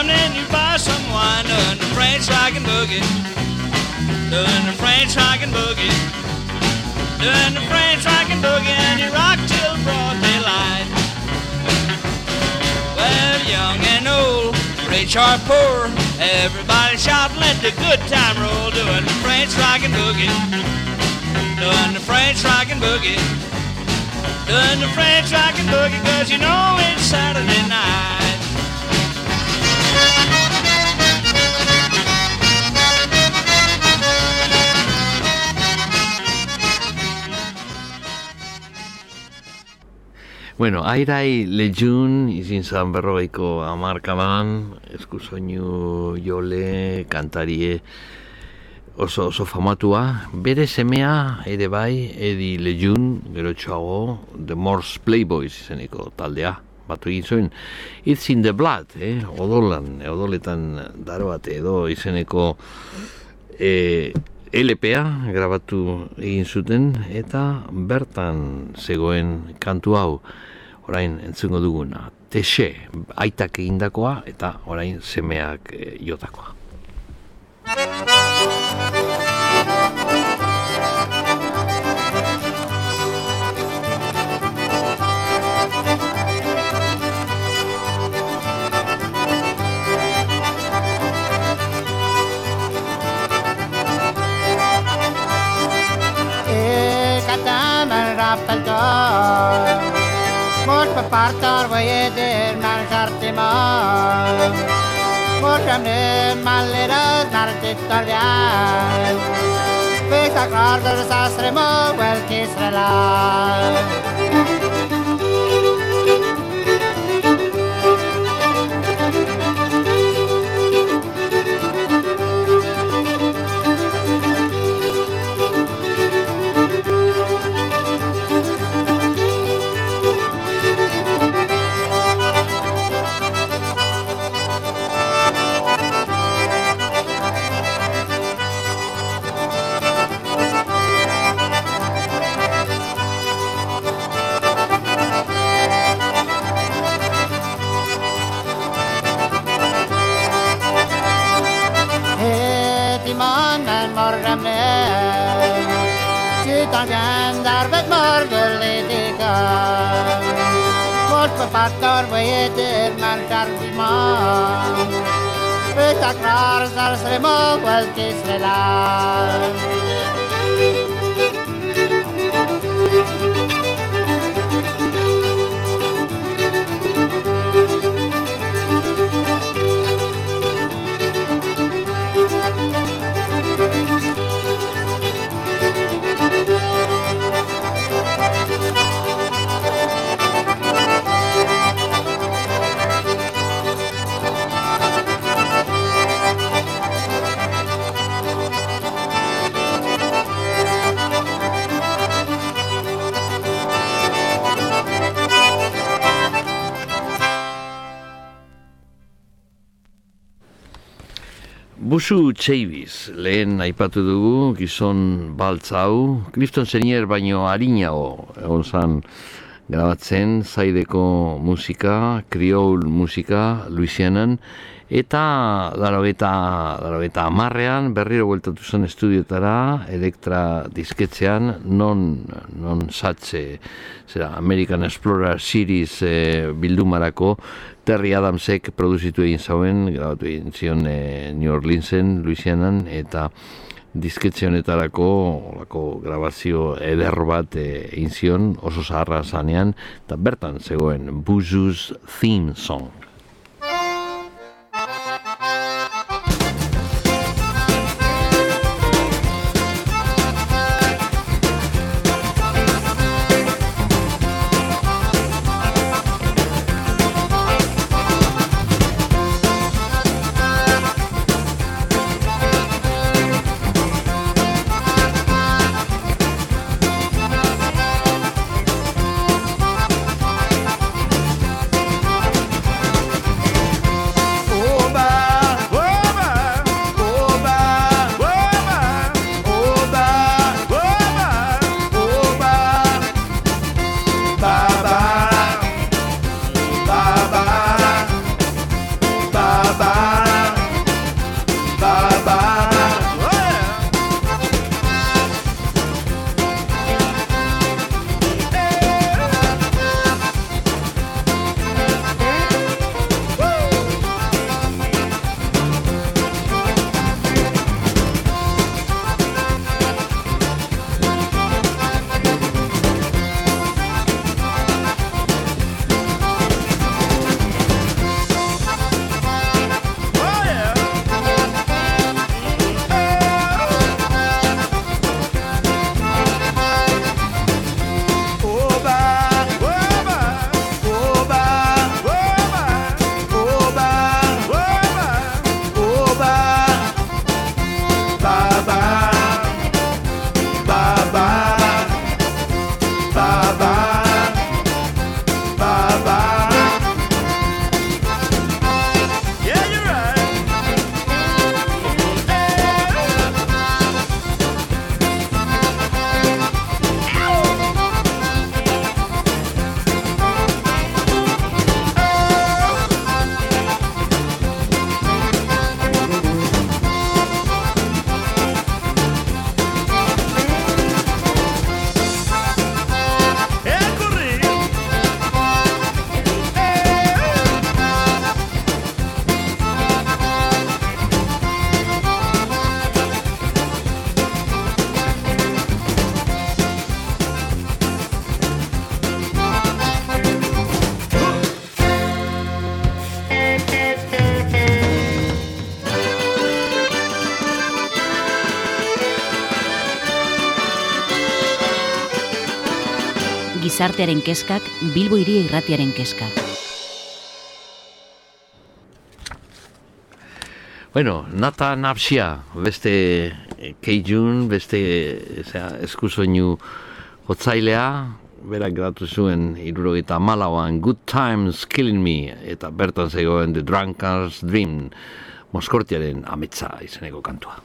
and then you buy some wine, doing the French rockin' boogie, doing the French rockin' boogie, doing the French rockin' boogie, and you rock till broad daylight. Well, young and old, rich or poor, everybody shout, let the good time roll, doing the French rockin' boogie, doing the French rockin' boogie, doing the French rockin' boogie, 'cause you know it's Saturday night. Bueno, Airai Lejeune izin zan berrogeiko hamarkadan, eskusoinu jole, kantarie oso, oso famatua. Bere semea ere bai, Eddie Lejeune, gero txoago, The Morse Playboys izeneko taldea, batu egin zuen. It's in the blood, eh? odolan, odoletan daro bat edo izeneko eh, L P A grabatu egin zuten, eta bertan zegoen kantu hau, orain entzungo duguna, Texe, aitak egindakoa, eta orain semeak e, jotakoa. Mor pe partar voyeder nar jartima Mor jamne malera nar tittarja Veka kardar sasremo vel kisrela Pastor voyeder man chartima Veta clar sar sremo vel kisrela Busu Chavis, lehen aipatu dugu, gizon baltzau, Clifton Senior baino harinago egon zan grabatzen, zaideko musika, kriol musika, Louisianan, eta darogeta, darogeta amarrean, berriro bueltatu zen estudiotara, Elektra disketzean, non, non satze, zera, American Explorer Series eh, bildumarako, Terry Adamsek produzitu egin zauen, grabatu egin zion e, New Orleansen, Louisianan, eta disketxe honetarako olako grabazio eder bat e, egin zion, oso zaharra zanean, eta bertan zegoen Busu's Theme Song. gizartearen kezkak, Bilbo Hiria Irratiaren kezkak. Bueno, Nata Napsia, beste Keijun, beste eskusoinu hotzailea, berak gratu zuen hirurogeita hamalauan Good Times Killing Me, eta bertan zegoen The Drunkard's Dream, Moskortiaren ametsa izeneko kantua.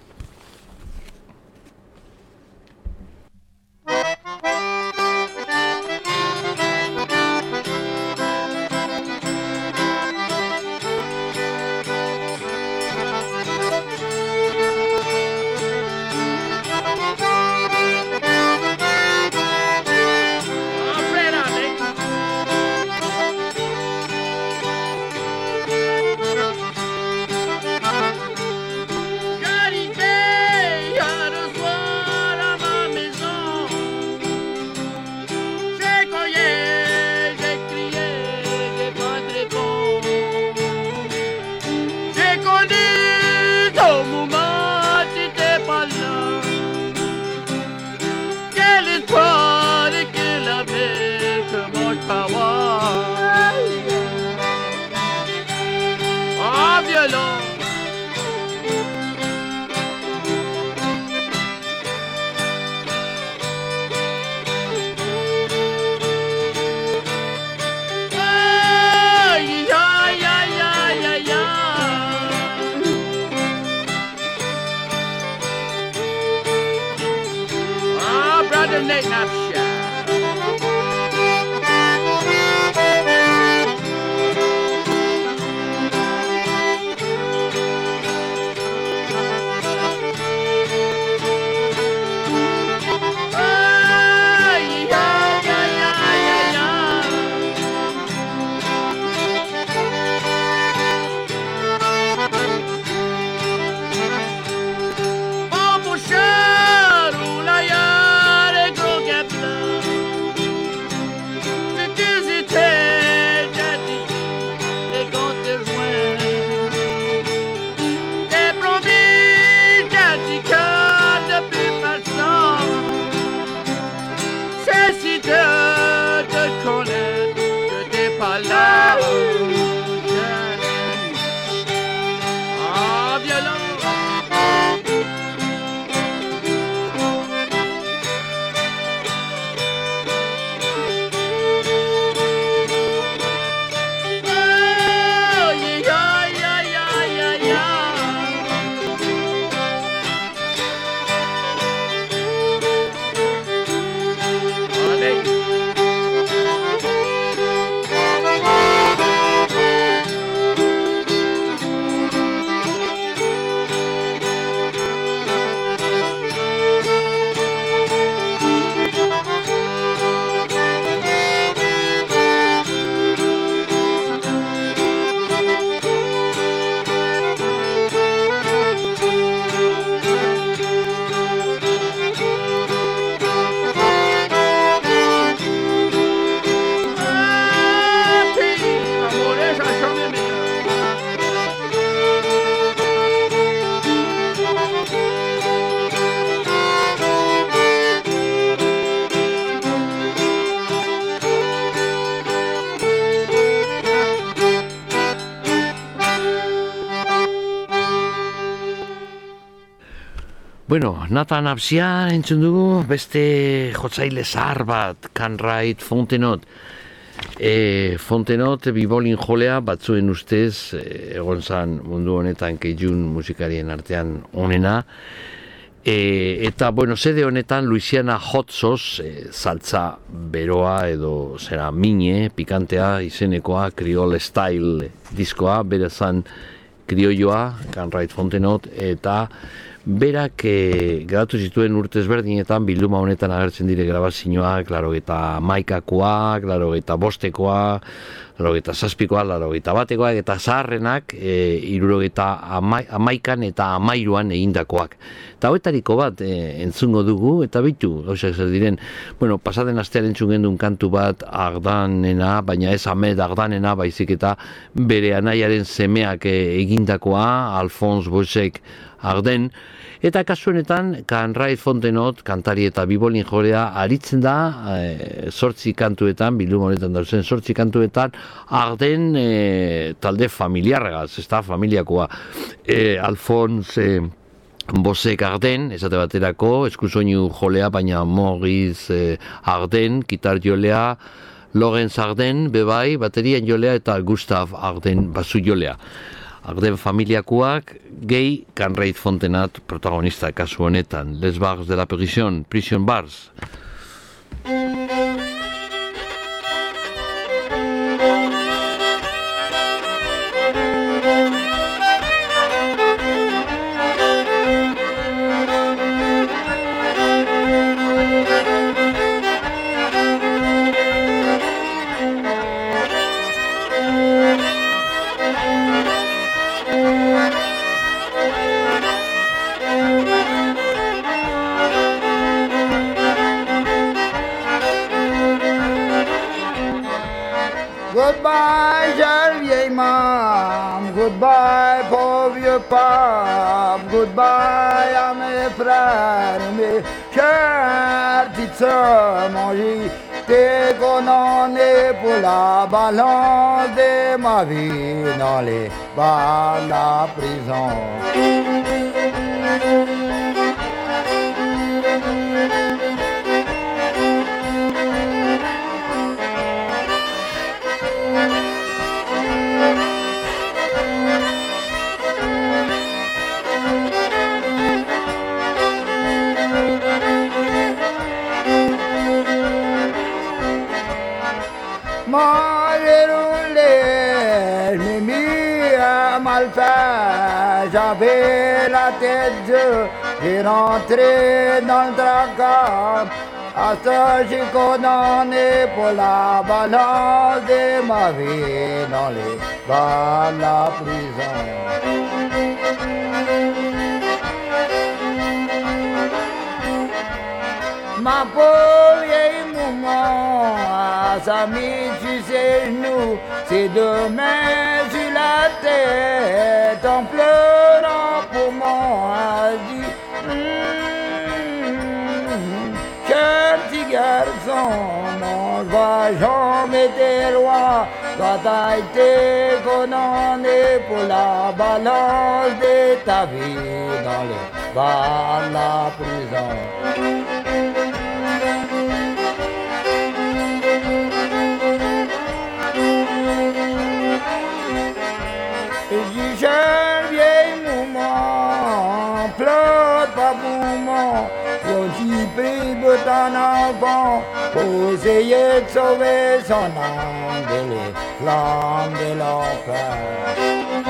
Bueno, Nata Napsia entzun dugu, beste jotzaile zahar bat, Kanrait Fontenot. E, Fontenot bibolin jolea batzuen ustez, e, egon zan mundu honetan keijun musikarien artean onena. E, eta, bueno, sede honetan Louisiana Hot Sauce, e, saltza beroa edo zera mine, pikantea, izenekoa, Creole Style diskoa, bere zan kriolloa, Kanrait Fontenot, eta berak e, grabatu zituen urtez berdinetan bilduma honetan agertzen dire grabazioak, larogeta maikakoak, larogeta bostekoa, larogeta zazpikoa, larogeta batekoak, eta zaharrenak e, irurogeta ama, amaikan eta amairuan egindakoak. Eta hoetariko bat e, entzungo dugu, eta bitu, gauzak zer diren, bueno, pasaden astean entzun gendun kantu bat Ardanena, baina ez Ahmed Ardanena, baizik eta bere anaiaren semeak e, egindakoa, Alphonse Boisek Arden, eta kasu honetan Kanrait Fontenot kantari eta bibolin jolea aritzen da e, zortzi kantuetan, bilduma honetan dauzen zortzi kantuetan Arden e, talde familiarragaz, ez da familiakoa. E, Alfons e, Bosek Arden, esate baterako, eskusoinu jolea, baina Maurice eh, Arden, gitar jolea, Lorenz Arden, bebai, baterian jolea, eta Gustav Arden, basu jolea. Arden familiakoak, gehi Kanrait Fontenat protagonista kasu honetan. Les Bars de la Prison, Prison Bars. Goodbye, jeune vieille môme, goodbye, pauvre vieux pape, goodbye à mes frères, mes chères petites sœurs, mon j'étais condamné pour la balance de ma vie dans les bars de la prison. Moi j'ai roulé, je m'ai mis à mal faire, j'avais la tête dure, j'ai rentré dans le tracas. À ça j'ai condamné pour la balance de ma vie dans les bars de la prison. Ma pauvre vieille maman, sa mise sur ses genoux, ses deux mains sur la tête, en pleurant pour moi, elle dit hum, cher petit garçon, mon va jamais t'es roi, toi t'as été condamné pour la balance de ta vie dans les bars de la prison. Jeune vieille maman, pleure pas pour moi, faut t'y prie pour ton enfant, pour essayer de sauver son âme de les flammes de l'enfer.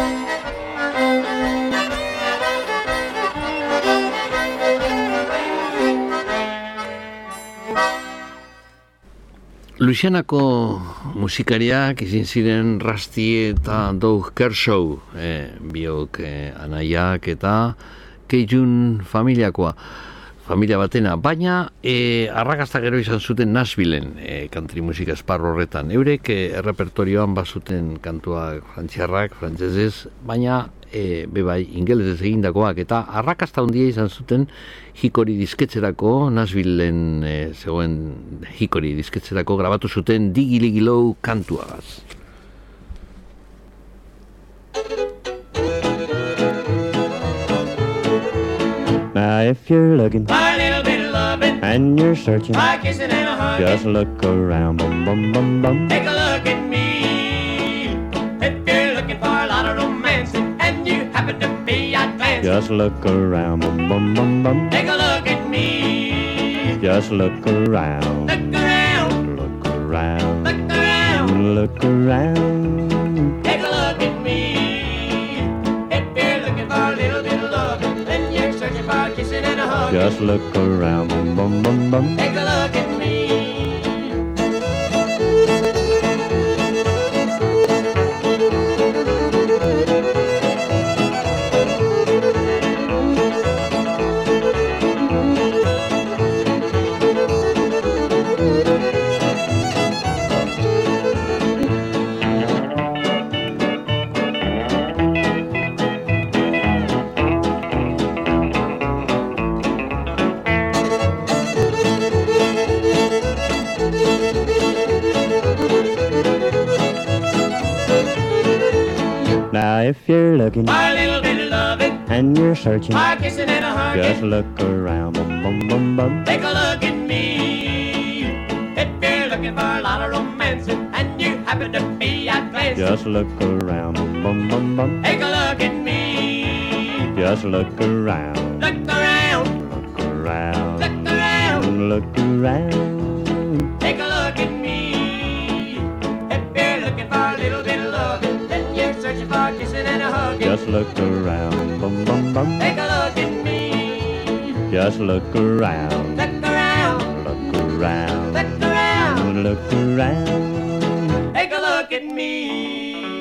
Louisianako musikariak izin ziren Rusty eta Doug Kershaw, eh, biok eh, anaiak eta Cajun familiakoa, familia batena, baina eh, arrakasta gero izan zuten Nashvilleen eh, country musika esparru horretan. Eurek eh, errepertorioan bazuten kantuak frantziarrak, frantsesez, baina e, bebai ingelesez egindakoak, eta arrakasta handia izan zuten Hickory disketzerako, Nashvilleen e, zegoen Hickory disketzerako grabatu zuten Diggy-Liggy-Low kantuagaz. Now if you're looking For a little bit of loving, and you're searching, a kissing and a hugging, just look around, bum bum bum bum. take a look at me. If you're looking for a lot of romance and you happen to be advanced, Just look around, bum bum bum bum. take a look at me. Just look around, Look around, look around, look around, look around. take a look at me. If you're looking for a little bit of loving, then you're searching for a kissing and a hugging, Just look around, bum bum bum bum. take a look at me. If you're looking for a little bit of loving, and you're searching, for kissing and a hugging, just look around, bum bum bum bum. take a look at me. If you're looking for a lot of romance and you happen to be at place, Just look around, bum bum bum bum. take a look at me. Just look around, Look around, look around, look around, look around. take a look at me. If you're looking for a little bit of loving, then you're searching for kissing and a hugging, Just look around, bum bum bum. take a look at me. Just look around, Look around, look around, look around, look around. take a look at me.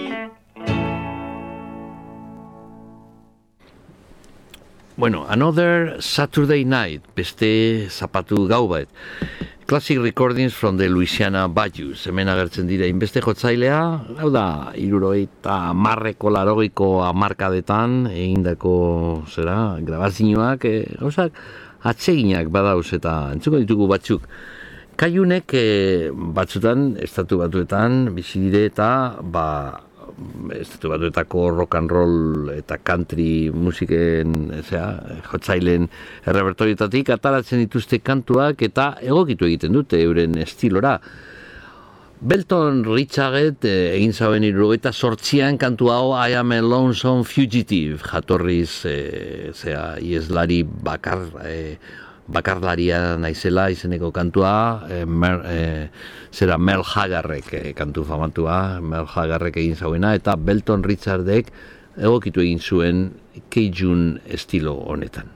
Bueno, Another Saturday Night, beste zapatu gau bat. Classic recordings from the Louisiana Bayous. Hemen agertzen dira inbeste jotzailea, hau da, hirurogeita hamarreko larogeiko hamarkadetan egindako zera, grabazioak, e, gauzak atseginak badauz eta entzuko ditugu batzuk. Kaiunek e, batzutan, estatu batuetan, bizi dire eta, ba, estatu batuetako rock and roll eta country musiken, zera, jotzailen errepertorioetatik ataratzen dituzte kantuak eta egokitu egiten dute euren estilora. Belton Richard eh, egin zauen hirurogeita zortzian kantu hau I Am a Lonesome Fugitive, jatorriz eh, zera, ieslari bakar, eh, bakarlaria naizela izeneko kantua, eh, mer, eh, zera Merle Haggardek eh, kantu famatua, Merle Haggardek egin zauena, eta Belton Richardek egokitu egin zuen Cajun estilo honetan.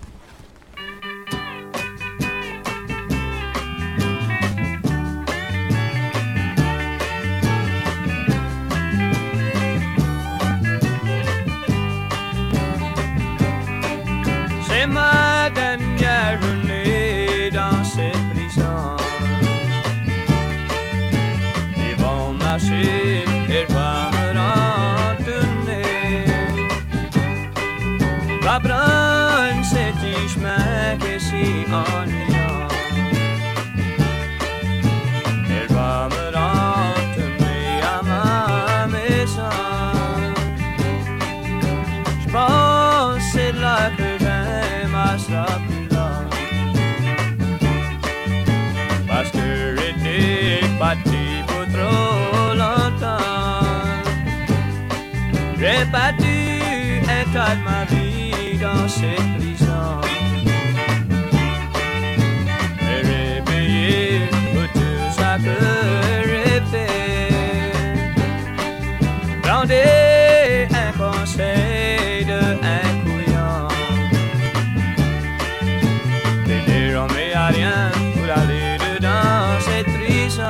C'est ma dernière journée dans cette prison. Ils vont marcher et va me retourner. Va prendre ce petit chemin qui est si ennuyant. Elle va me retourner à ma maison. Je pense c'est là que j'aime sera plus là. Parce que j'étais parti pour trop longtemps. J'ai battu un tas de ma vie dans cette prison. Et j'ai payé pour tout ça que j'ai fait. Rendez un conseil de un couillon. On met à rien pour aller dedans cette prison.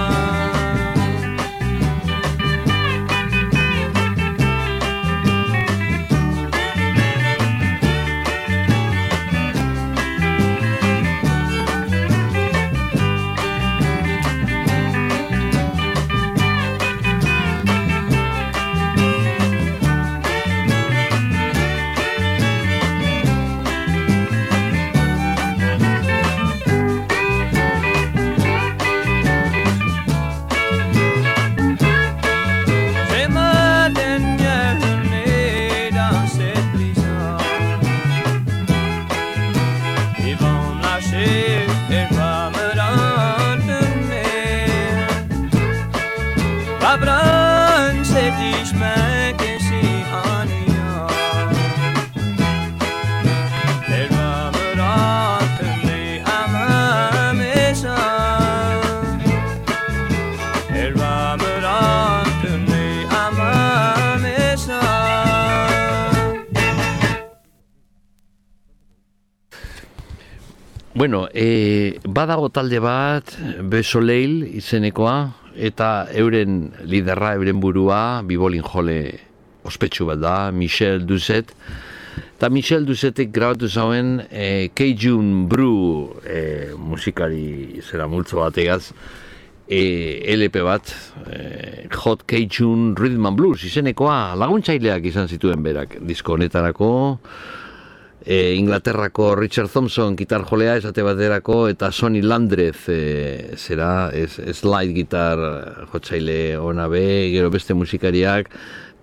Bueno, e, badago talde bat, Besoleil izenekoa, eta euren liderra, euren burua, bibolin jole ospetsu bat da, Michel Doucet. Eta Michel Doucetek grabatu zauen e, Cajun Brew e, musikari zera multzo bategaz, e, L P bat, e, Hot Cajun Rhythm and Blues izenekoa, laguntzaileak izan zituen berak disko honetarako. E, Inglaterrako Richard Thompson gitar jolea esate baterako eta Sonny Landreth e, zera ez, slide gitar jotzaile ona be, gero beste musikariak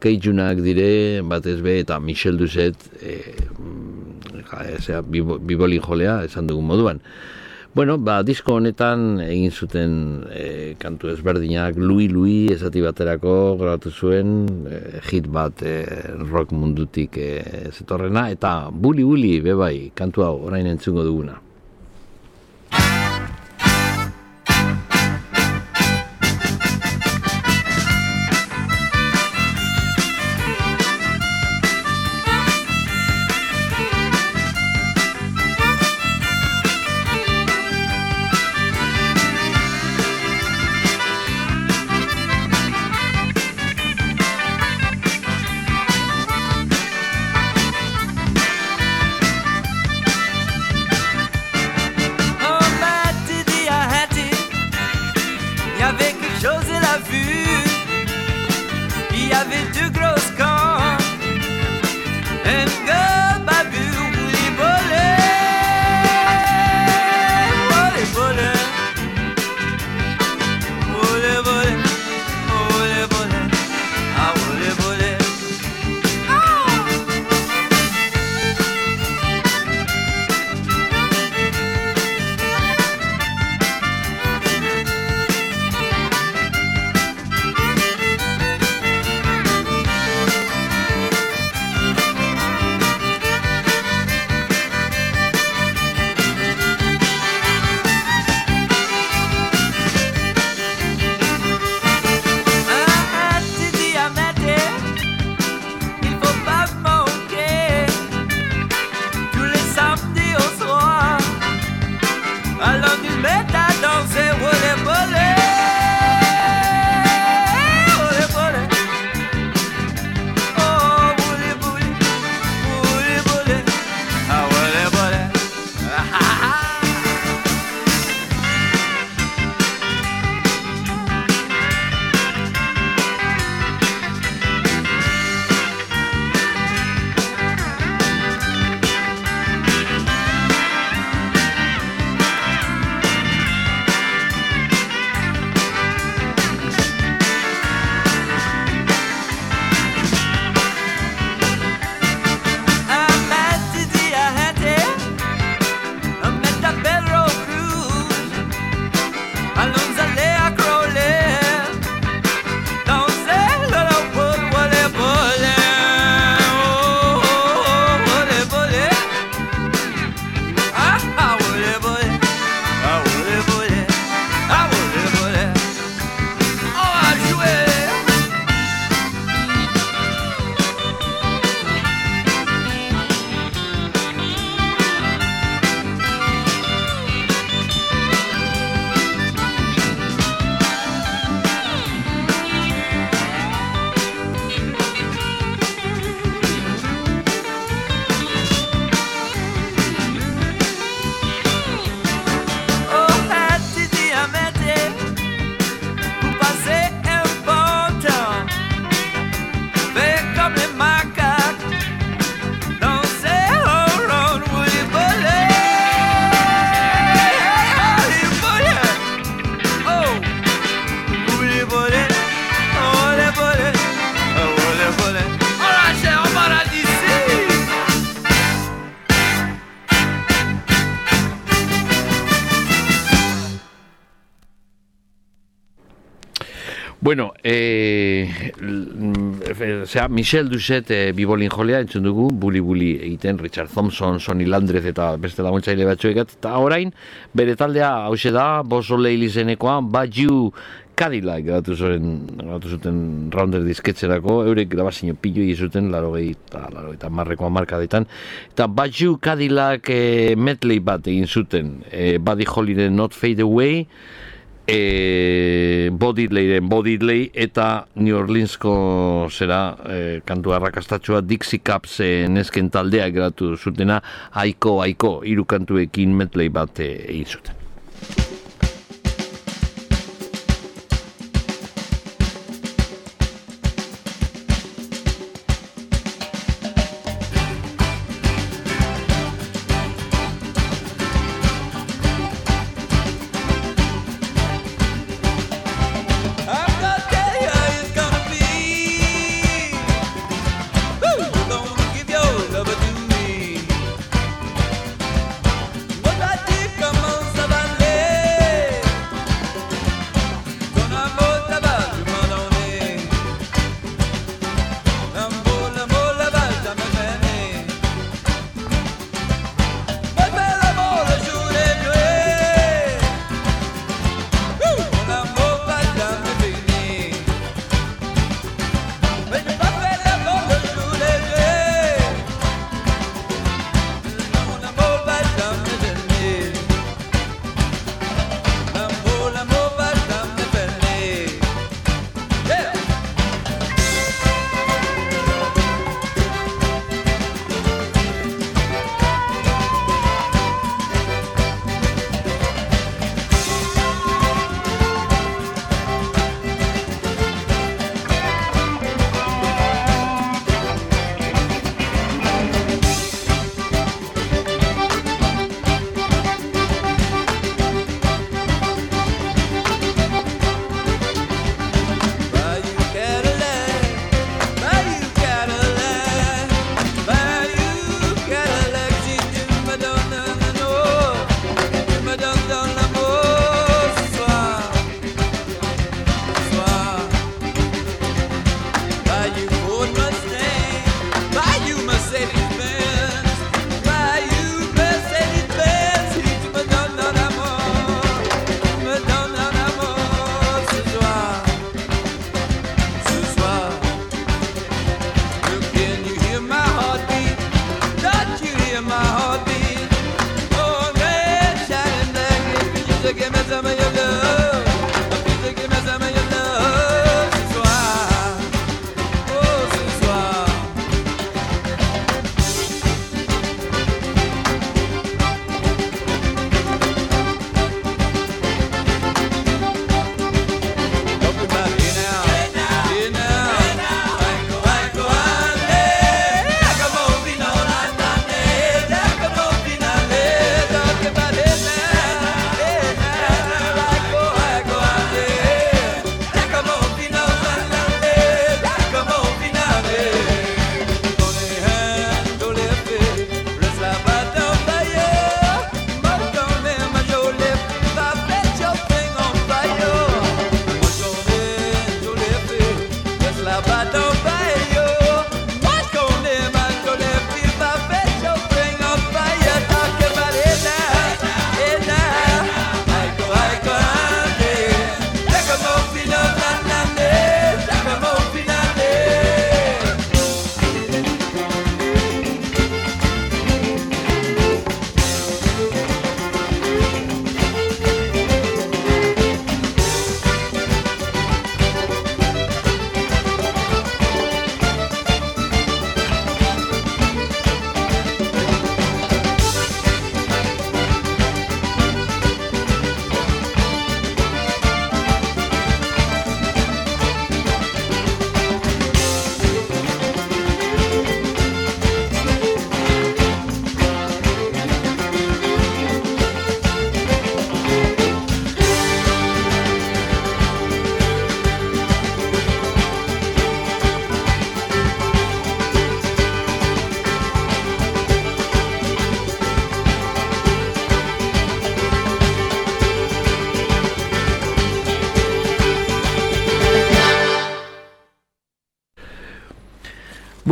keijunak dire, batez be, eta Michel Duzet, e, ja, ezea, bibolin jolea, esan dugun moduan. Bueno, ba, disko honetan egin zuten e, kantu ezberdinak, Louis Louis esati baterako grabatu zuen, e, hit bat e, rock mundutik e, zetorrena, eta Buli Buli, bebai, kantu hau, orain entzungo duguna. Bueno, eh, o sea, Michel Duzet e, bibolin jolea entzun dugu, Buli Buli egiten, Richard Thompson, Sonny Landrez eta beste laguntzaile batzuek, eta orain, bere taldea hause da, Boss O'Leary izenekoa, Baju Cadillac grabatu zuten Rounder disketzerako, eurek grabazio piloi zuten, larogei eta larogei eta marrekoa markadetan, eta Baju Cadillac e, medley bat egin zuten, e, Buddy Holly Not Fade Away, E, Bodidleyren Bodidley eta New Orleansko zera e, kantu arrakastatxoa Dixie Caps e, nesken taldeak gratu zutena aiko aiko hiru kantuekin medley bat egin zuten.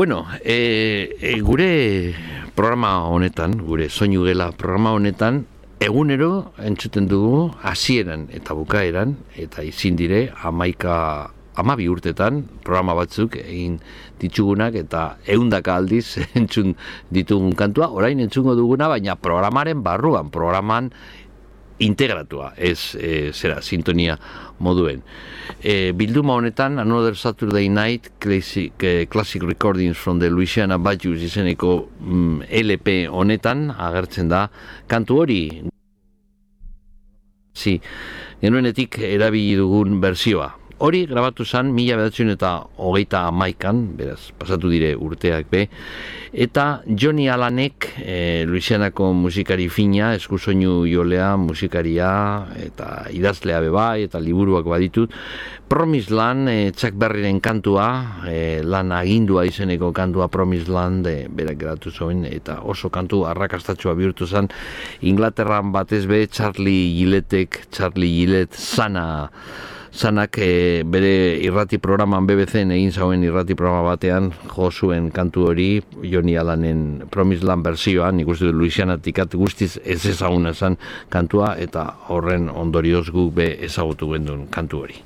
Bueno, e, e, gure programa honetan, gure soinu gela programa honetan, egunero entzuten dugu hasieran eta bukaeran, eta izin dire hamaika hamabi urtetan programa batzuk egin ditugunak eta ehundaka aldiz entzun ditugun kantua, orain entzungo duguna, baina programaren barruan, programan integratua, ez e, zera, sintonia moduen. E, bilduma honetan, Another Saturday Night Classic, eh, classic Recordings from the Louisiana Bayous izeneko mm, L P honetan agertzen da kantu hori. Si, genuenetik erabili dugun bersioa. Hori grabatu zen mila bederatziehun eta hogeita hamaikan, beraz, pasatu dire urteak be, eta Johnny Allanek, e, Louisianako musikari fina, eskusoinu jolea, musikaria, eta idazlea bebai, eta liburuak baditut, Promised Land, e, Chuck Berryren kantua, e, lan agindua izeneko kantua Promised Land, e, berak geratu zuen, eta oso kantu arrakastatxoa bihurtu zen, Inglaterran batez be, Charlie Gilletek, Charlie Gillette sana, Zanak e, bere irrati programan B B Cen egin zauen irrati programa batean jo zuen kantu hori Johnny Allanen Promised Land bersioan, nik uste du Louisianatik guztiz ez ezaguna zen kantua, eta horren ondorioz guk be ezagutu gendun kantu hori.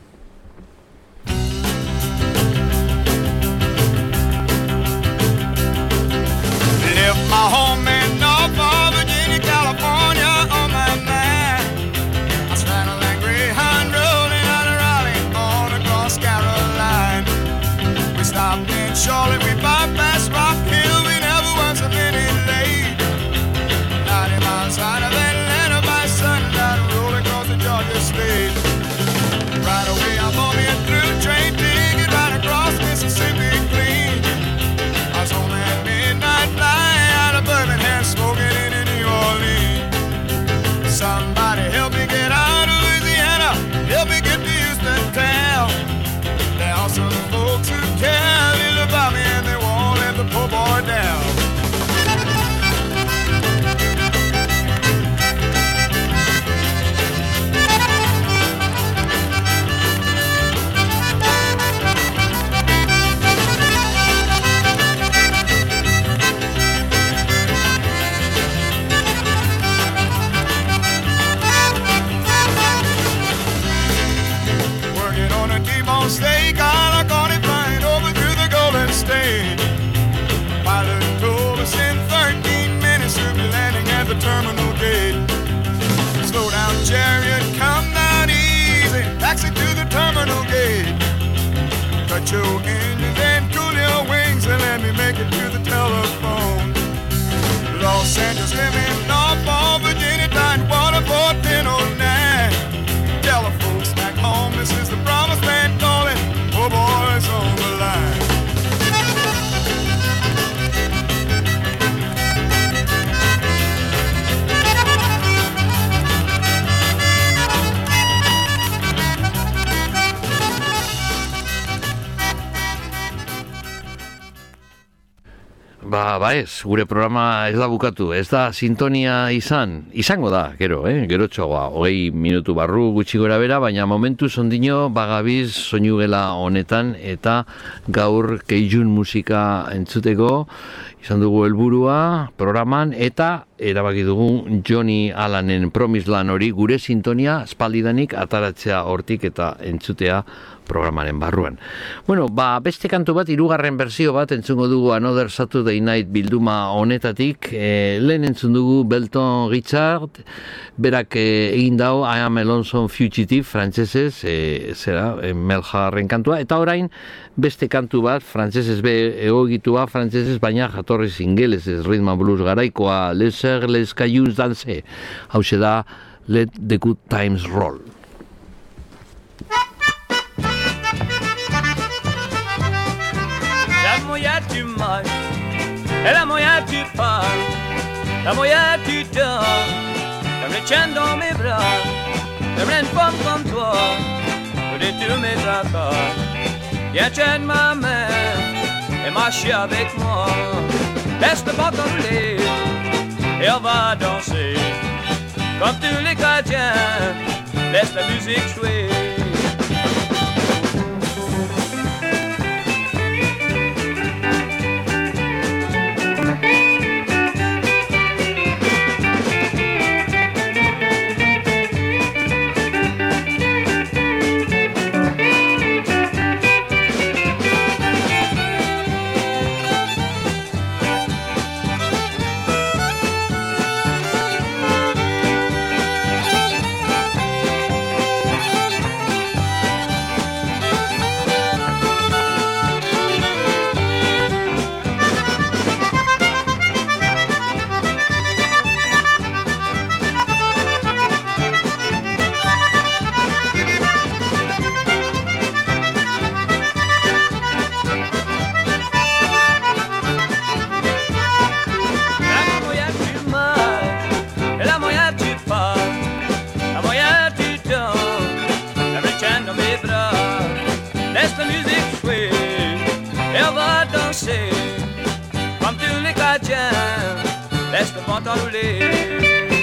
Left my home in Norfolk, Virginia, California on my mind. I straddled that Greyhound Road out of Raleigh on across Caroline. We stopped in Charlotte, we bypassed Rock Hill, we never was a minute late. ninety miles out of Atlanta by sundown, roll across the Georgia state. Right away I bought me a through train ticket right across Mississippi clean. I was on that midnight flight out of Birmingham, smoking in New Orleans. Somebody help me get out of Louisiana, help me get to Houston town. There are some folks who care little about me and they won't let the poor boy down. Steak, I got it flying over through the Golden State. Pilot told us in thirteen minutes we'll be landing at the terminal gate. Slow down, chariot, come down easy, taxi to the terminal gate. Cut your engines and cool your wings and let me make it to the telephone. Los Angeles, live in Norfolk, Virginia, Tidewater, fourteen oh nine. Telephone snack home, this is the promised land calling, poor boys on the line. Ba, ba ez, gure programa ez da bukatu, ez da sintonia izan, izango da, gero, eh? Gero txogoa, hogei minutu barru gutxi gora bera, baina momentu sondino bagabiz soinu gela honetan, eta gaur keijun musika entzuteko, izan dugu helburua programan, eta erabaki dugu Johnny Allanen Promised Land hori gure sintonia aspaldidanik ataratzea hortik eta entzutea programaren barruan. Bueno, ba, beste kantu bat, hirugarren bersio bat entzungo dugu Another Saturday Night bilduma honetatik, e, lehen entzun dugu Belton Richard, berak e, egin dau I Am a Lonesome Fugitive, frantsesez, e, zera, e, Meljarren kantua, eta orain beste kantu bat, frantsesez be egogitua, frantsesez, baina jatorriz ingelesez, rhythm and blues garaikoa, Les Sœurs, Les Cailloux Danse, hause da Let the Good Times Roll. La moya tu manges, et la moya tu parles, la moya tu dors, comme le tien dans mes bras, j'aimerais une femme comme toi, pour de tous mes tracas. Viens tienne ma main et marche avec moi, laisse le bâton rouler et on va danser, comme tous les Canadiens, laisse la musique jouer. dans mes bras. Laisse la musique jouer, et on va danser. Comme tous les Cadiens, laisse le vent enrouler.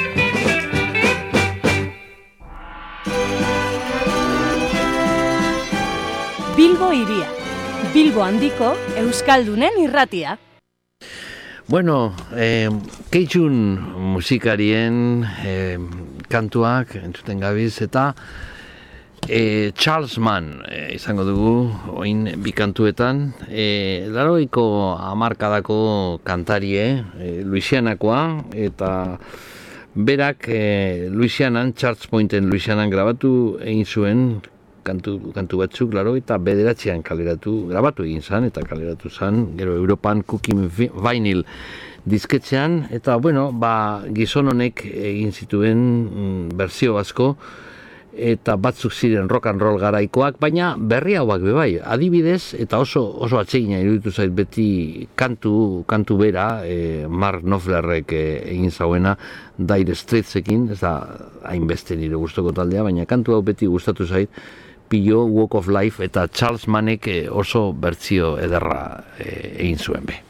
Bilbo hiria, Bilbo handiko euskaldunen irratia. Bueno, eh, Keitxun musikarien eh, kantuak entzuten gabiz eta eh, Charles Mann eh, izango dugu oin bi kantuetan. Eh, Laroiko hamarkadako kantarie, eh, Louisianakoa, eta berak eh, Louisianan, Charles Pointen Louisianan grabatu egin zuen Kantu, kantu batzuk, laro, eta bederatzean kaleratu, grabatu egin zan, eta kaleratu zan, gero Europan Cooking Vinyl disketzean, eta, bueno, ba, gizon honek egin zituen mm, berzio asko, eta batzuk ziren rock and roll garaikoak, baina berri hauak bebai, adibidez, eta oso oso atsegina iruditu zait beti kantu, kantu bera, e, Mark Knopflerrek e, egin zauena, Dire Straitsekin, ez da hainbeste nire gustoko taldea, baina kantu hau beti gustatu zait, Pillo, Walk of Life, eta Charles Mannek oso bertzio ederra e, egin zuen be.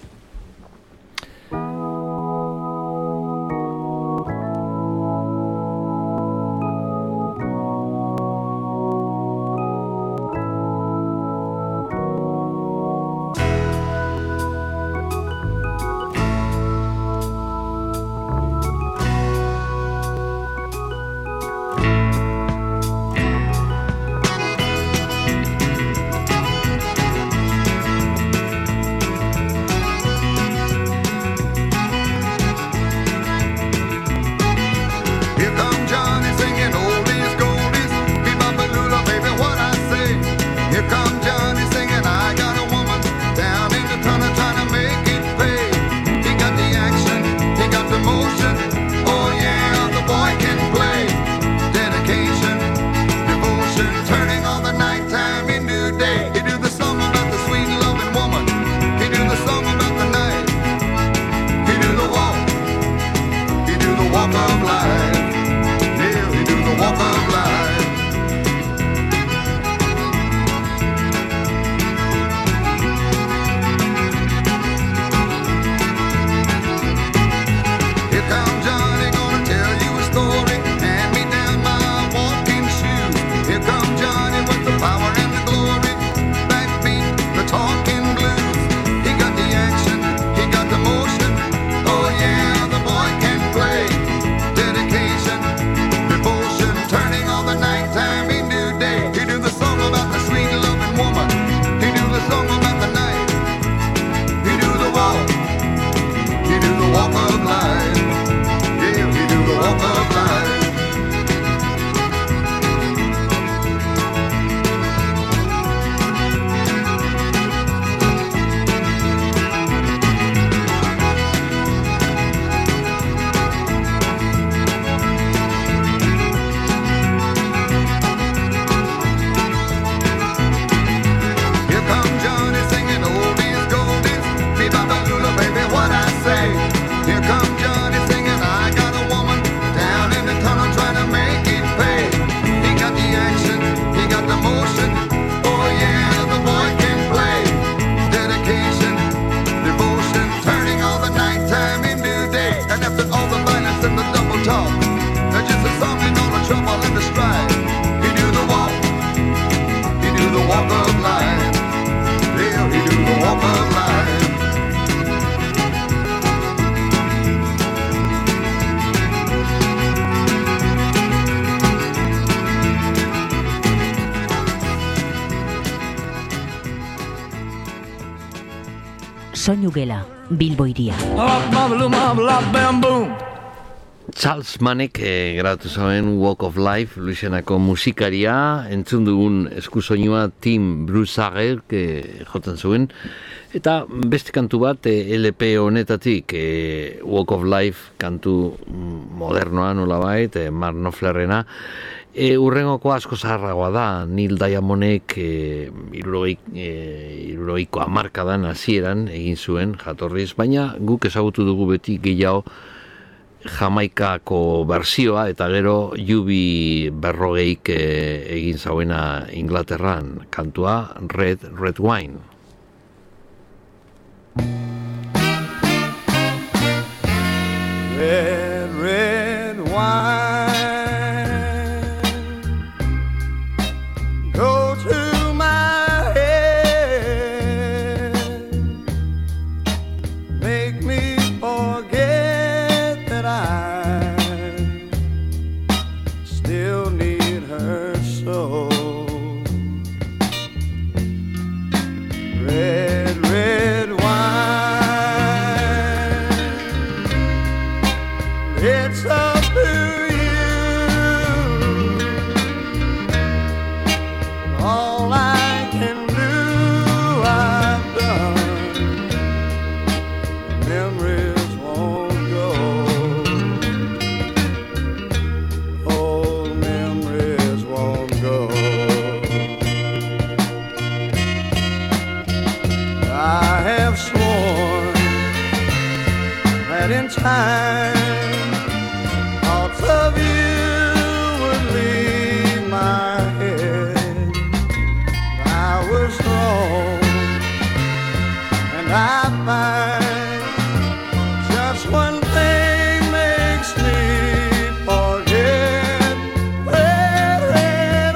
Soinu gela, Bilbo hiria. Charles Mannek eh, grabatu zuen Walk of Life, Louisianako musikaria, entzun dugun eskusoinua Tim Broussard eh, jotzen zuen, eta beste kantu bat eh, L P honetatik eh, Walk of Life kantu modernoa nolabait, eh, Mark Knopflerrena, E, urrengoko asko zaharragoa da, Neil Diamondek e, irurogeik, e, irurogeiko hamarkadan hasieran egin zuen jatorriz, baina guk ezagutu dugu beti gehiago Jamaikako berzioa, eta gero Jubi berrogeik e, egin zauena Inglaterran kantua Red, Red Wine. Red, red wine, go to my head, make me forget that I still need her so. Red, red wine, it's up to you. All I can do, I've done. Memories won't go. Old memories won't go. I have sworn that in time thoughts of you would leave my head. I was wrong, and I find just one thing makes me forget. Red, red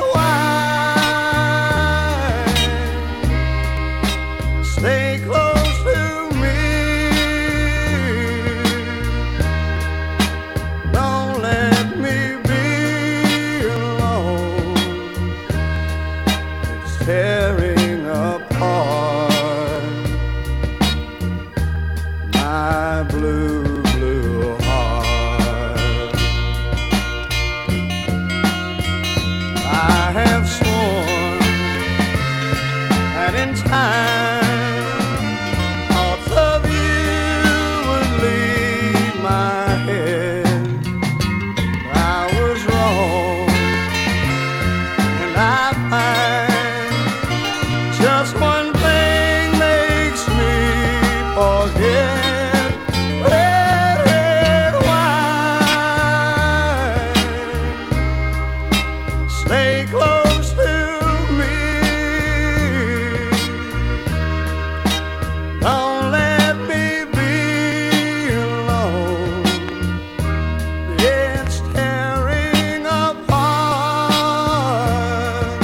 wine, stay close to me. Don't let me be alone. It's tearing apart my blue, blue heart. I have sworn that in time thoughts of you would leave my head. I was wrong, and I find just one thing makes me forget. Red, red wine, stay close to me. Don't let me be alone. It's tearing apart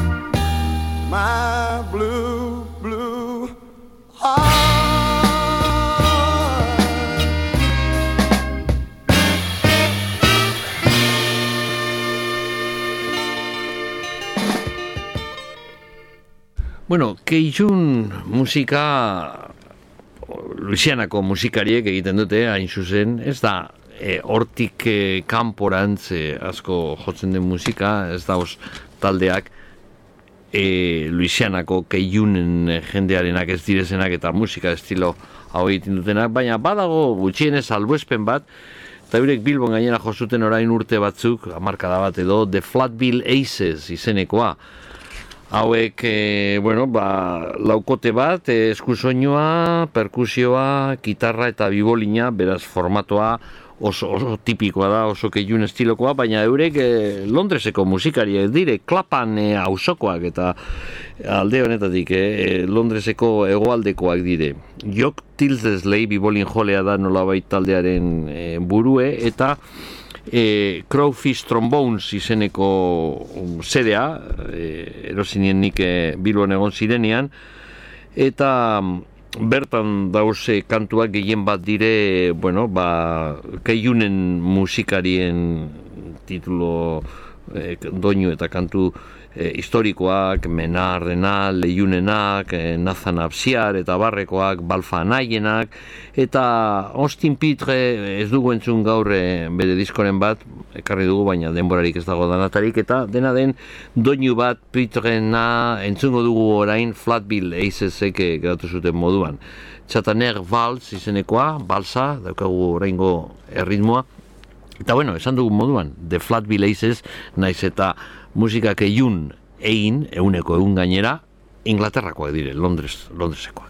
my blue, blue heart. Bueno, Keijun musika Louisianako musikariek egiten dute, hain zuzen, ez da e, hortik e, kanporantz e, asko jotzen den musika, ez da os taldeak e, Louisianako Keijunen jendearenak ez direzenak eta musika estilo hau egiten dutenak, baina badago gutxienez salbuespen bat, eta birek Bilbon gainera jozuten orain urte batzuk, hamarkada bat edo, The Flatville Aces izenekoa. Hauek, e, bueno, ba, laukote bat, e, eskusoinua, perkusioa, gitarra eta bibolina, beraz formatoa oso, oso tipikoa da, oso Keijun estilokoa, baina eurek e, Londreseko musikariak dire, Klapan e, auzokoak eta alde honetatik, e, Londreseko hegoaldekoak dire. Jock Tildesley bibolin jolea da nolabait taldearen e, burue, eta E, Crowfish Trombones izeneko sedea, e, erosinien nik e, Bilbon egon zirenean, eta bertan dauze kantuak gehien bat dire, bueno, ba, Keijunen musikarien titulo e, doinu eta kantu e, historikoak, Menardena, Leiunenak, e, Nathan Absiar eta barrekoak, Balfa Naienak, eta Austin Pitre ez dugu entzun gaur e, bere diskoren bat, ekarri dugu, baina denborarik ez dago danatarik, eta dena den doinu bat Pitrena entzungo dugu orain Flatville Acesek geratu zuten moduan. Chataner Vals izenekoa, balsa, daukagu oraingo erritmoa, eta bueno, esan dugu moduan, The Flatville Aces, naiz eta musika Keijun egin, eguneko egun gainera, Inglaterrakoak dire, Londres, Londresekoak.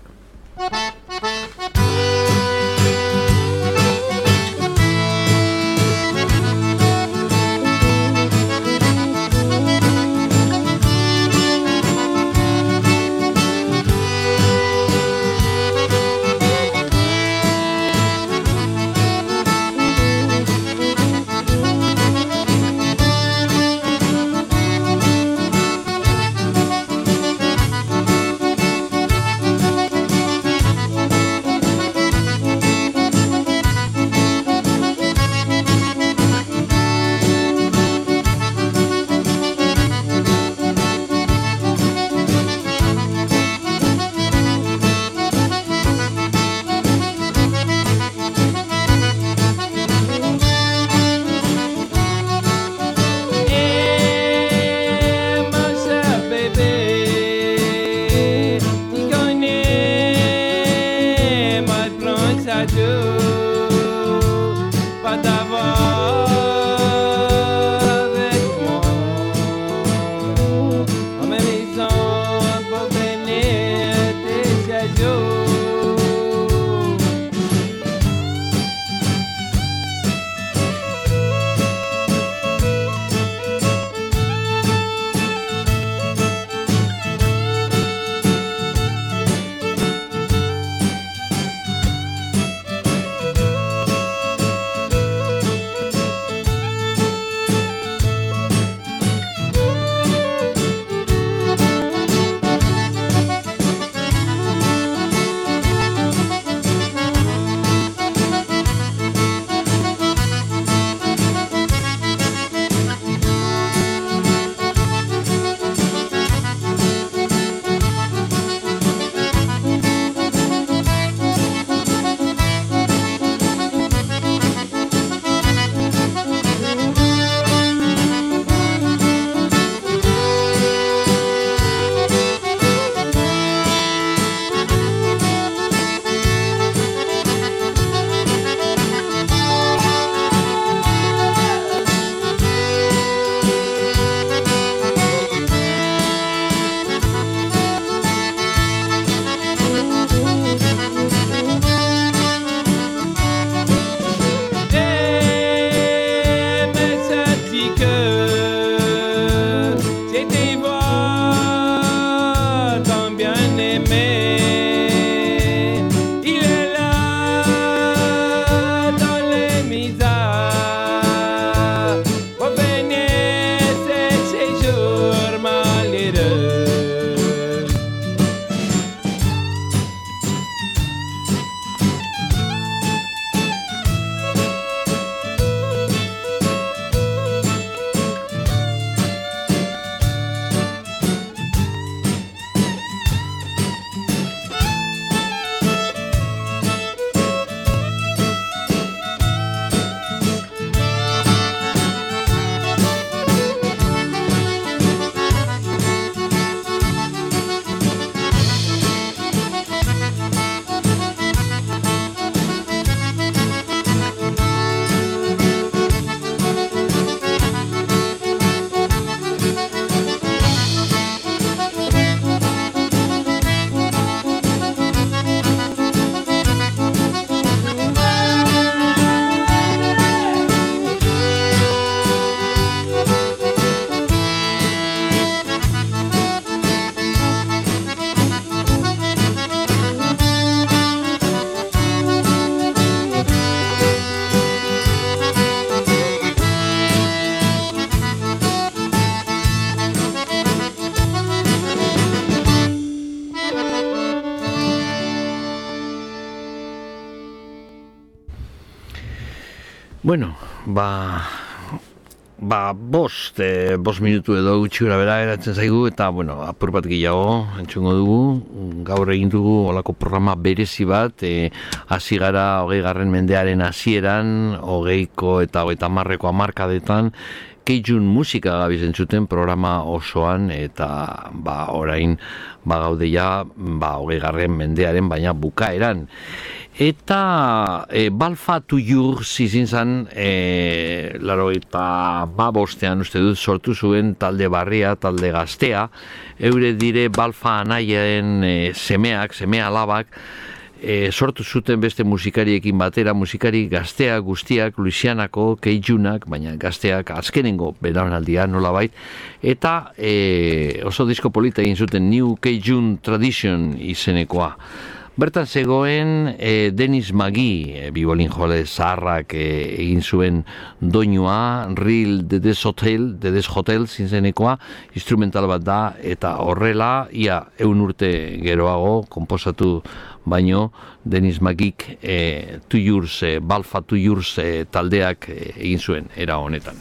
Bueno, ba... Ba, bost, e, bost minutu edo gutxi gura bera eratzen zaigu, eta, bueno, apur bat gehiago entzungo dugu. Gaur egin dugu olako programa berezi bat, e, hasi gara hogei garren mendearen hasieran, hogeiko eta hogeita marreko hamarkadetan, Keijun musika gabiz entzuten programa osoan, eta, ba, orain, ba, gaude ja, ba, hogei garren mendearen, baina bukaeran. Eta e, Balfa Tuyur izin zen, e, laro eta ba bostean uste dut sortu zuen talde barria, talde gaztea, eure dire Balfa anaien e, semeak, seme alabak, e, sortu zuten beste musikariekin batera, musikari gazteak guztiak, Luisianako, Keijunak, baina gazteak azkenengo belaunaldia nolabait, eta e, oso disko polita egin zuten New Keijun Tradition izenekoa. Bertan zegoen e, Denis Magi, e, bibolin jole zaharrak e, egin zuen doinua, Real de Des Hotel, de Des Hotel zinzenekoa, instrumental bat da, eta horrela, ia eun urte geroago, komposatu baino, Denis Magik e, Tuyurs, e, Balfa Tuyurs e, taldeak e, egin zuen, era honetan.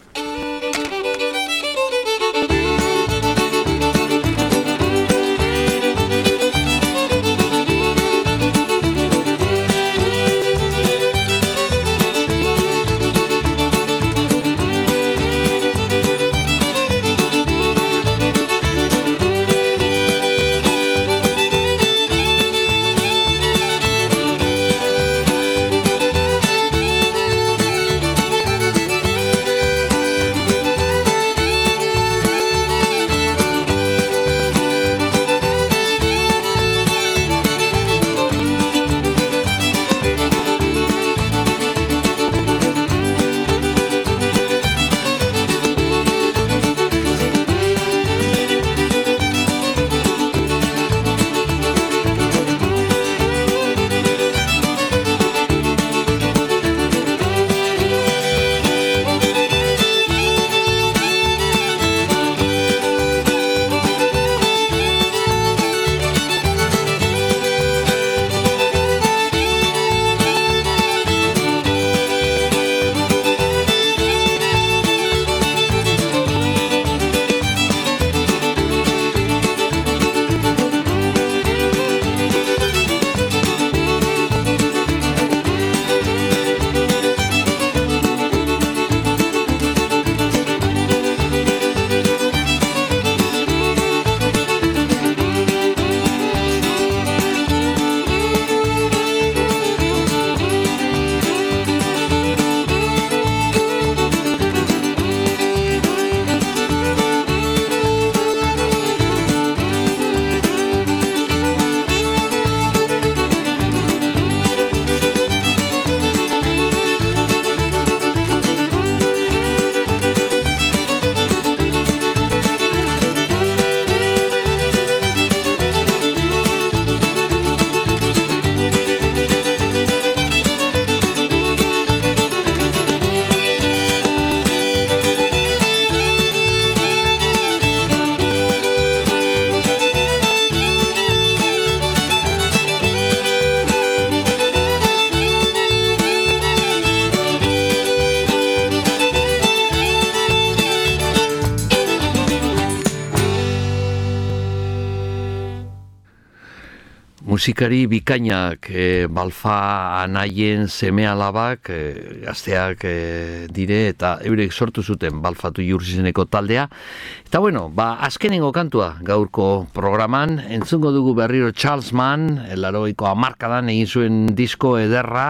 Musikari bikainak, e, Balfa anaien seme alabak, e, gazteak e, dire, eta eurek sortu zuten Balfa Tuyur izeneko taldea. Eta bueno, ba, azkenengo kantua gaurko programan, entzungo dugu berriro Charles Mann, laroiko hamarkadan egin zuen disko ederra,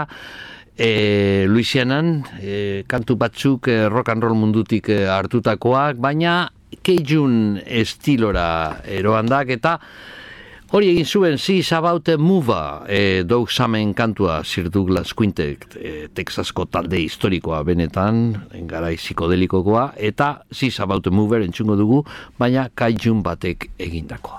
e, Louisianan, e, kantu batzuk e, rock and roll mundutik e, hartutakoak, baina Keijun estilora eroandak, eta hori egin zuen Seas About a Mover, e, Doug Samen kantua, Sir Douglas Quintet, e, Texasko talde historikoa benetan, garai psikodelikokoa, eta Seas About a Mover entzungo dugu, baina Keijun batek egindakoa.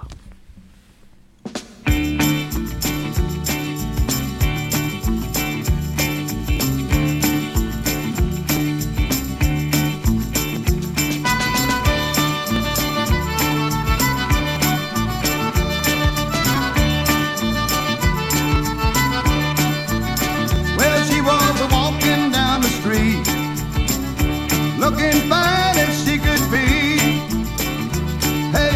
Well, she was a walking down the street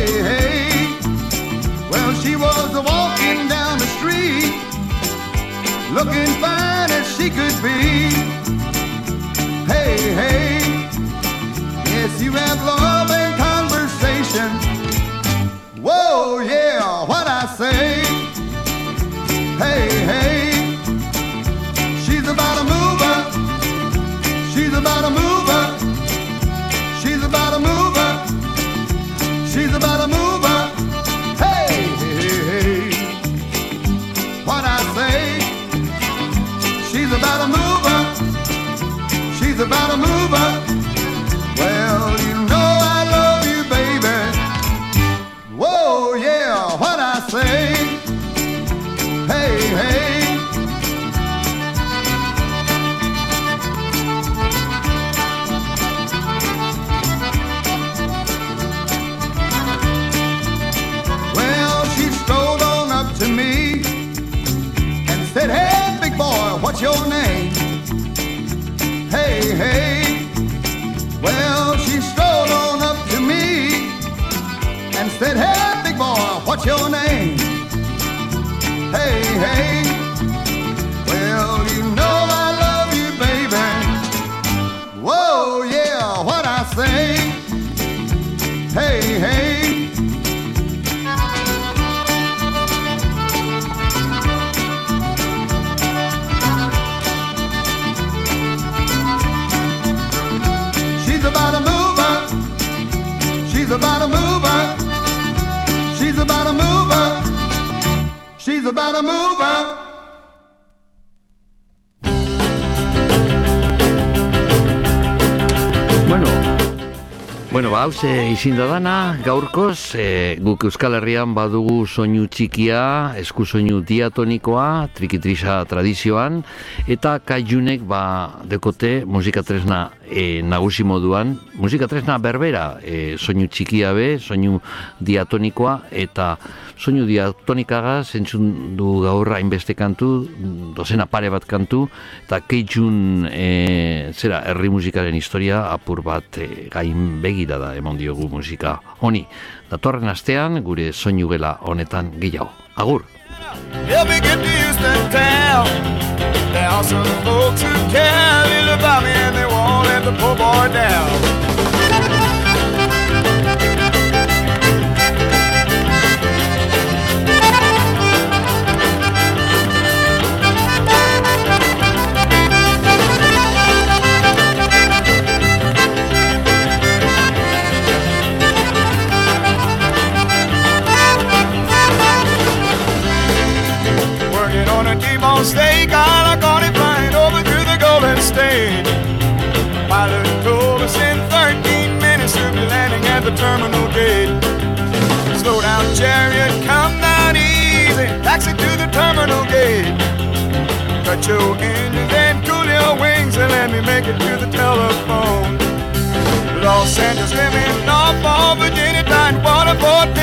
Hey, hey. Well, she was walking down the street, looking fine as she could be. Hey, hey. Yes, you have love and conversation. Whoa, yeah, what I say. Hey, hey. She's about a mover. She's about a mover. She's about a mover. She's about a mover. Hey, hey, hey. What I say. She's about a mover. She's about a mover. Well, you know I love you, baby. Whoa, yeah, what I say. Hey, hey. Well, she strolled on up to me and said, hey, big boy, what's your name? Hey, hey. Well, she strolled on up to me and said, hey, big boy, what's your name? Hey, hey. Well, you know I love you, baby. Whoa, yeah, what I say. Hey, hey. She's about a mover. She's about a mover. She's about a mover. She's about a mover. Bueno, bueno, ba, hauze izin da dana, gaurkoz, e, guk Euskal Herrian badugu soinu txikia, esku soinu diatonikoa, trikitrisa tradizioan, eta kaiunek ba dekote musika tresna e, nagusi moduan, musika tresna berbera, e, soinu txikia be, soinu diatonikoa, eta soinu diatonikaga zentzun du gaur hainbeste kantu, dozena pare bat kantu, eta keitxun e, zera, herri musikaren historia apur bat e, gain begira da emon diogu musika honi. Datorren astean gure soinu gela honetan gehiago. Agur! Help me get to Houston town. There are some folks who care a little about me and they won't let the poor boy down. T-bone steak, I got it flying over to the Golden State. Pilot told us in thirteen minutes to be landing at the terminal gate. Slow down, chariot, come down easy. Taxi to the terminal gate. Cut your engines and cool your wings and let me make it to the telephone. Los Angeles, living off of Virginia, Tidewater, Port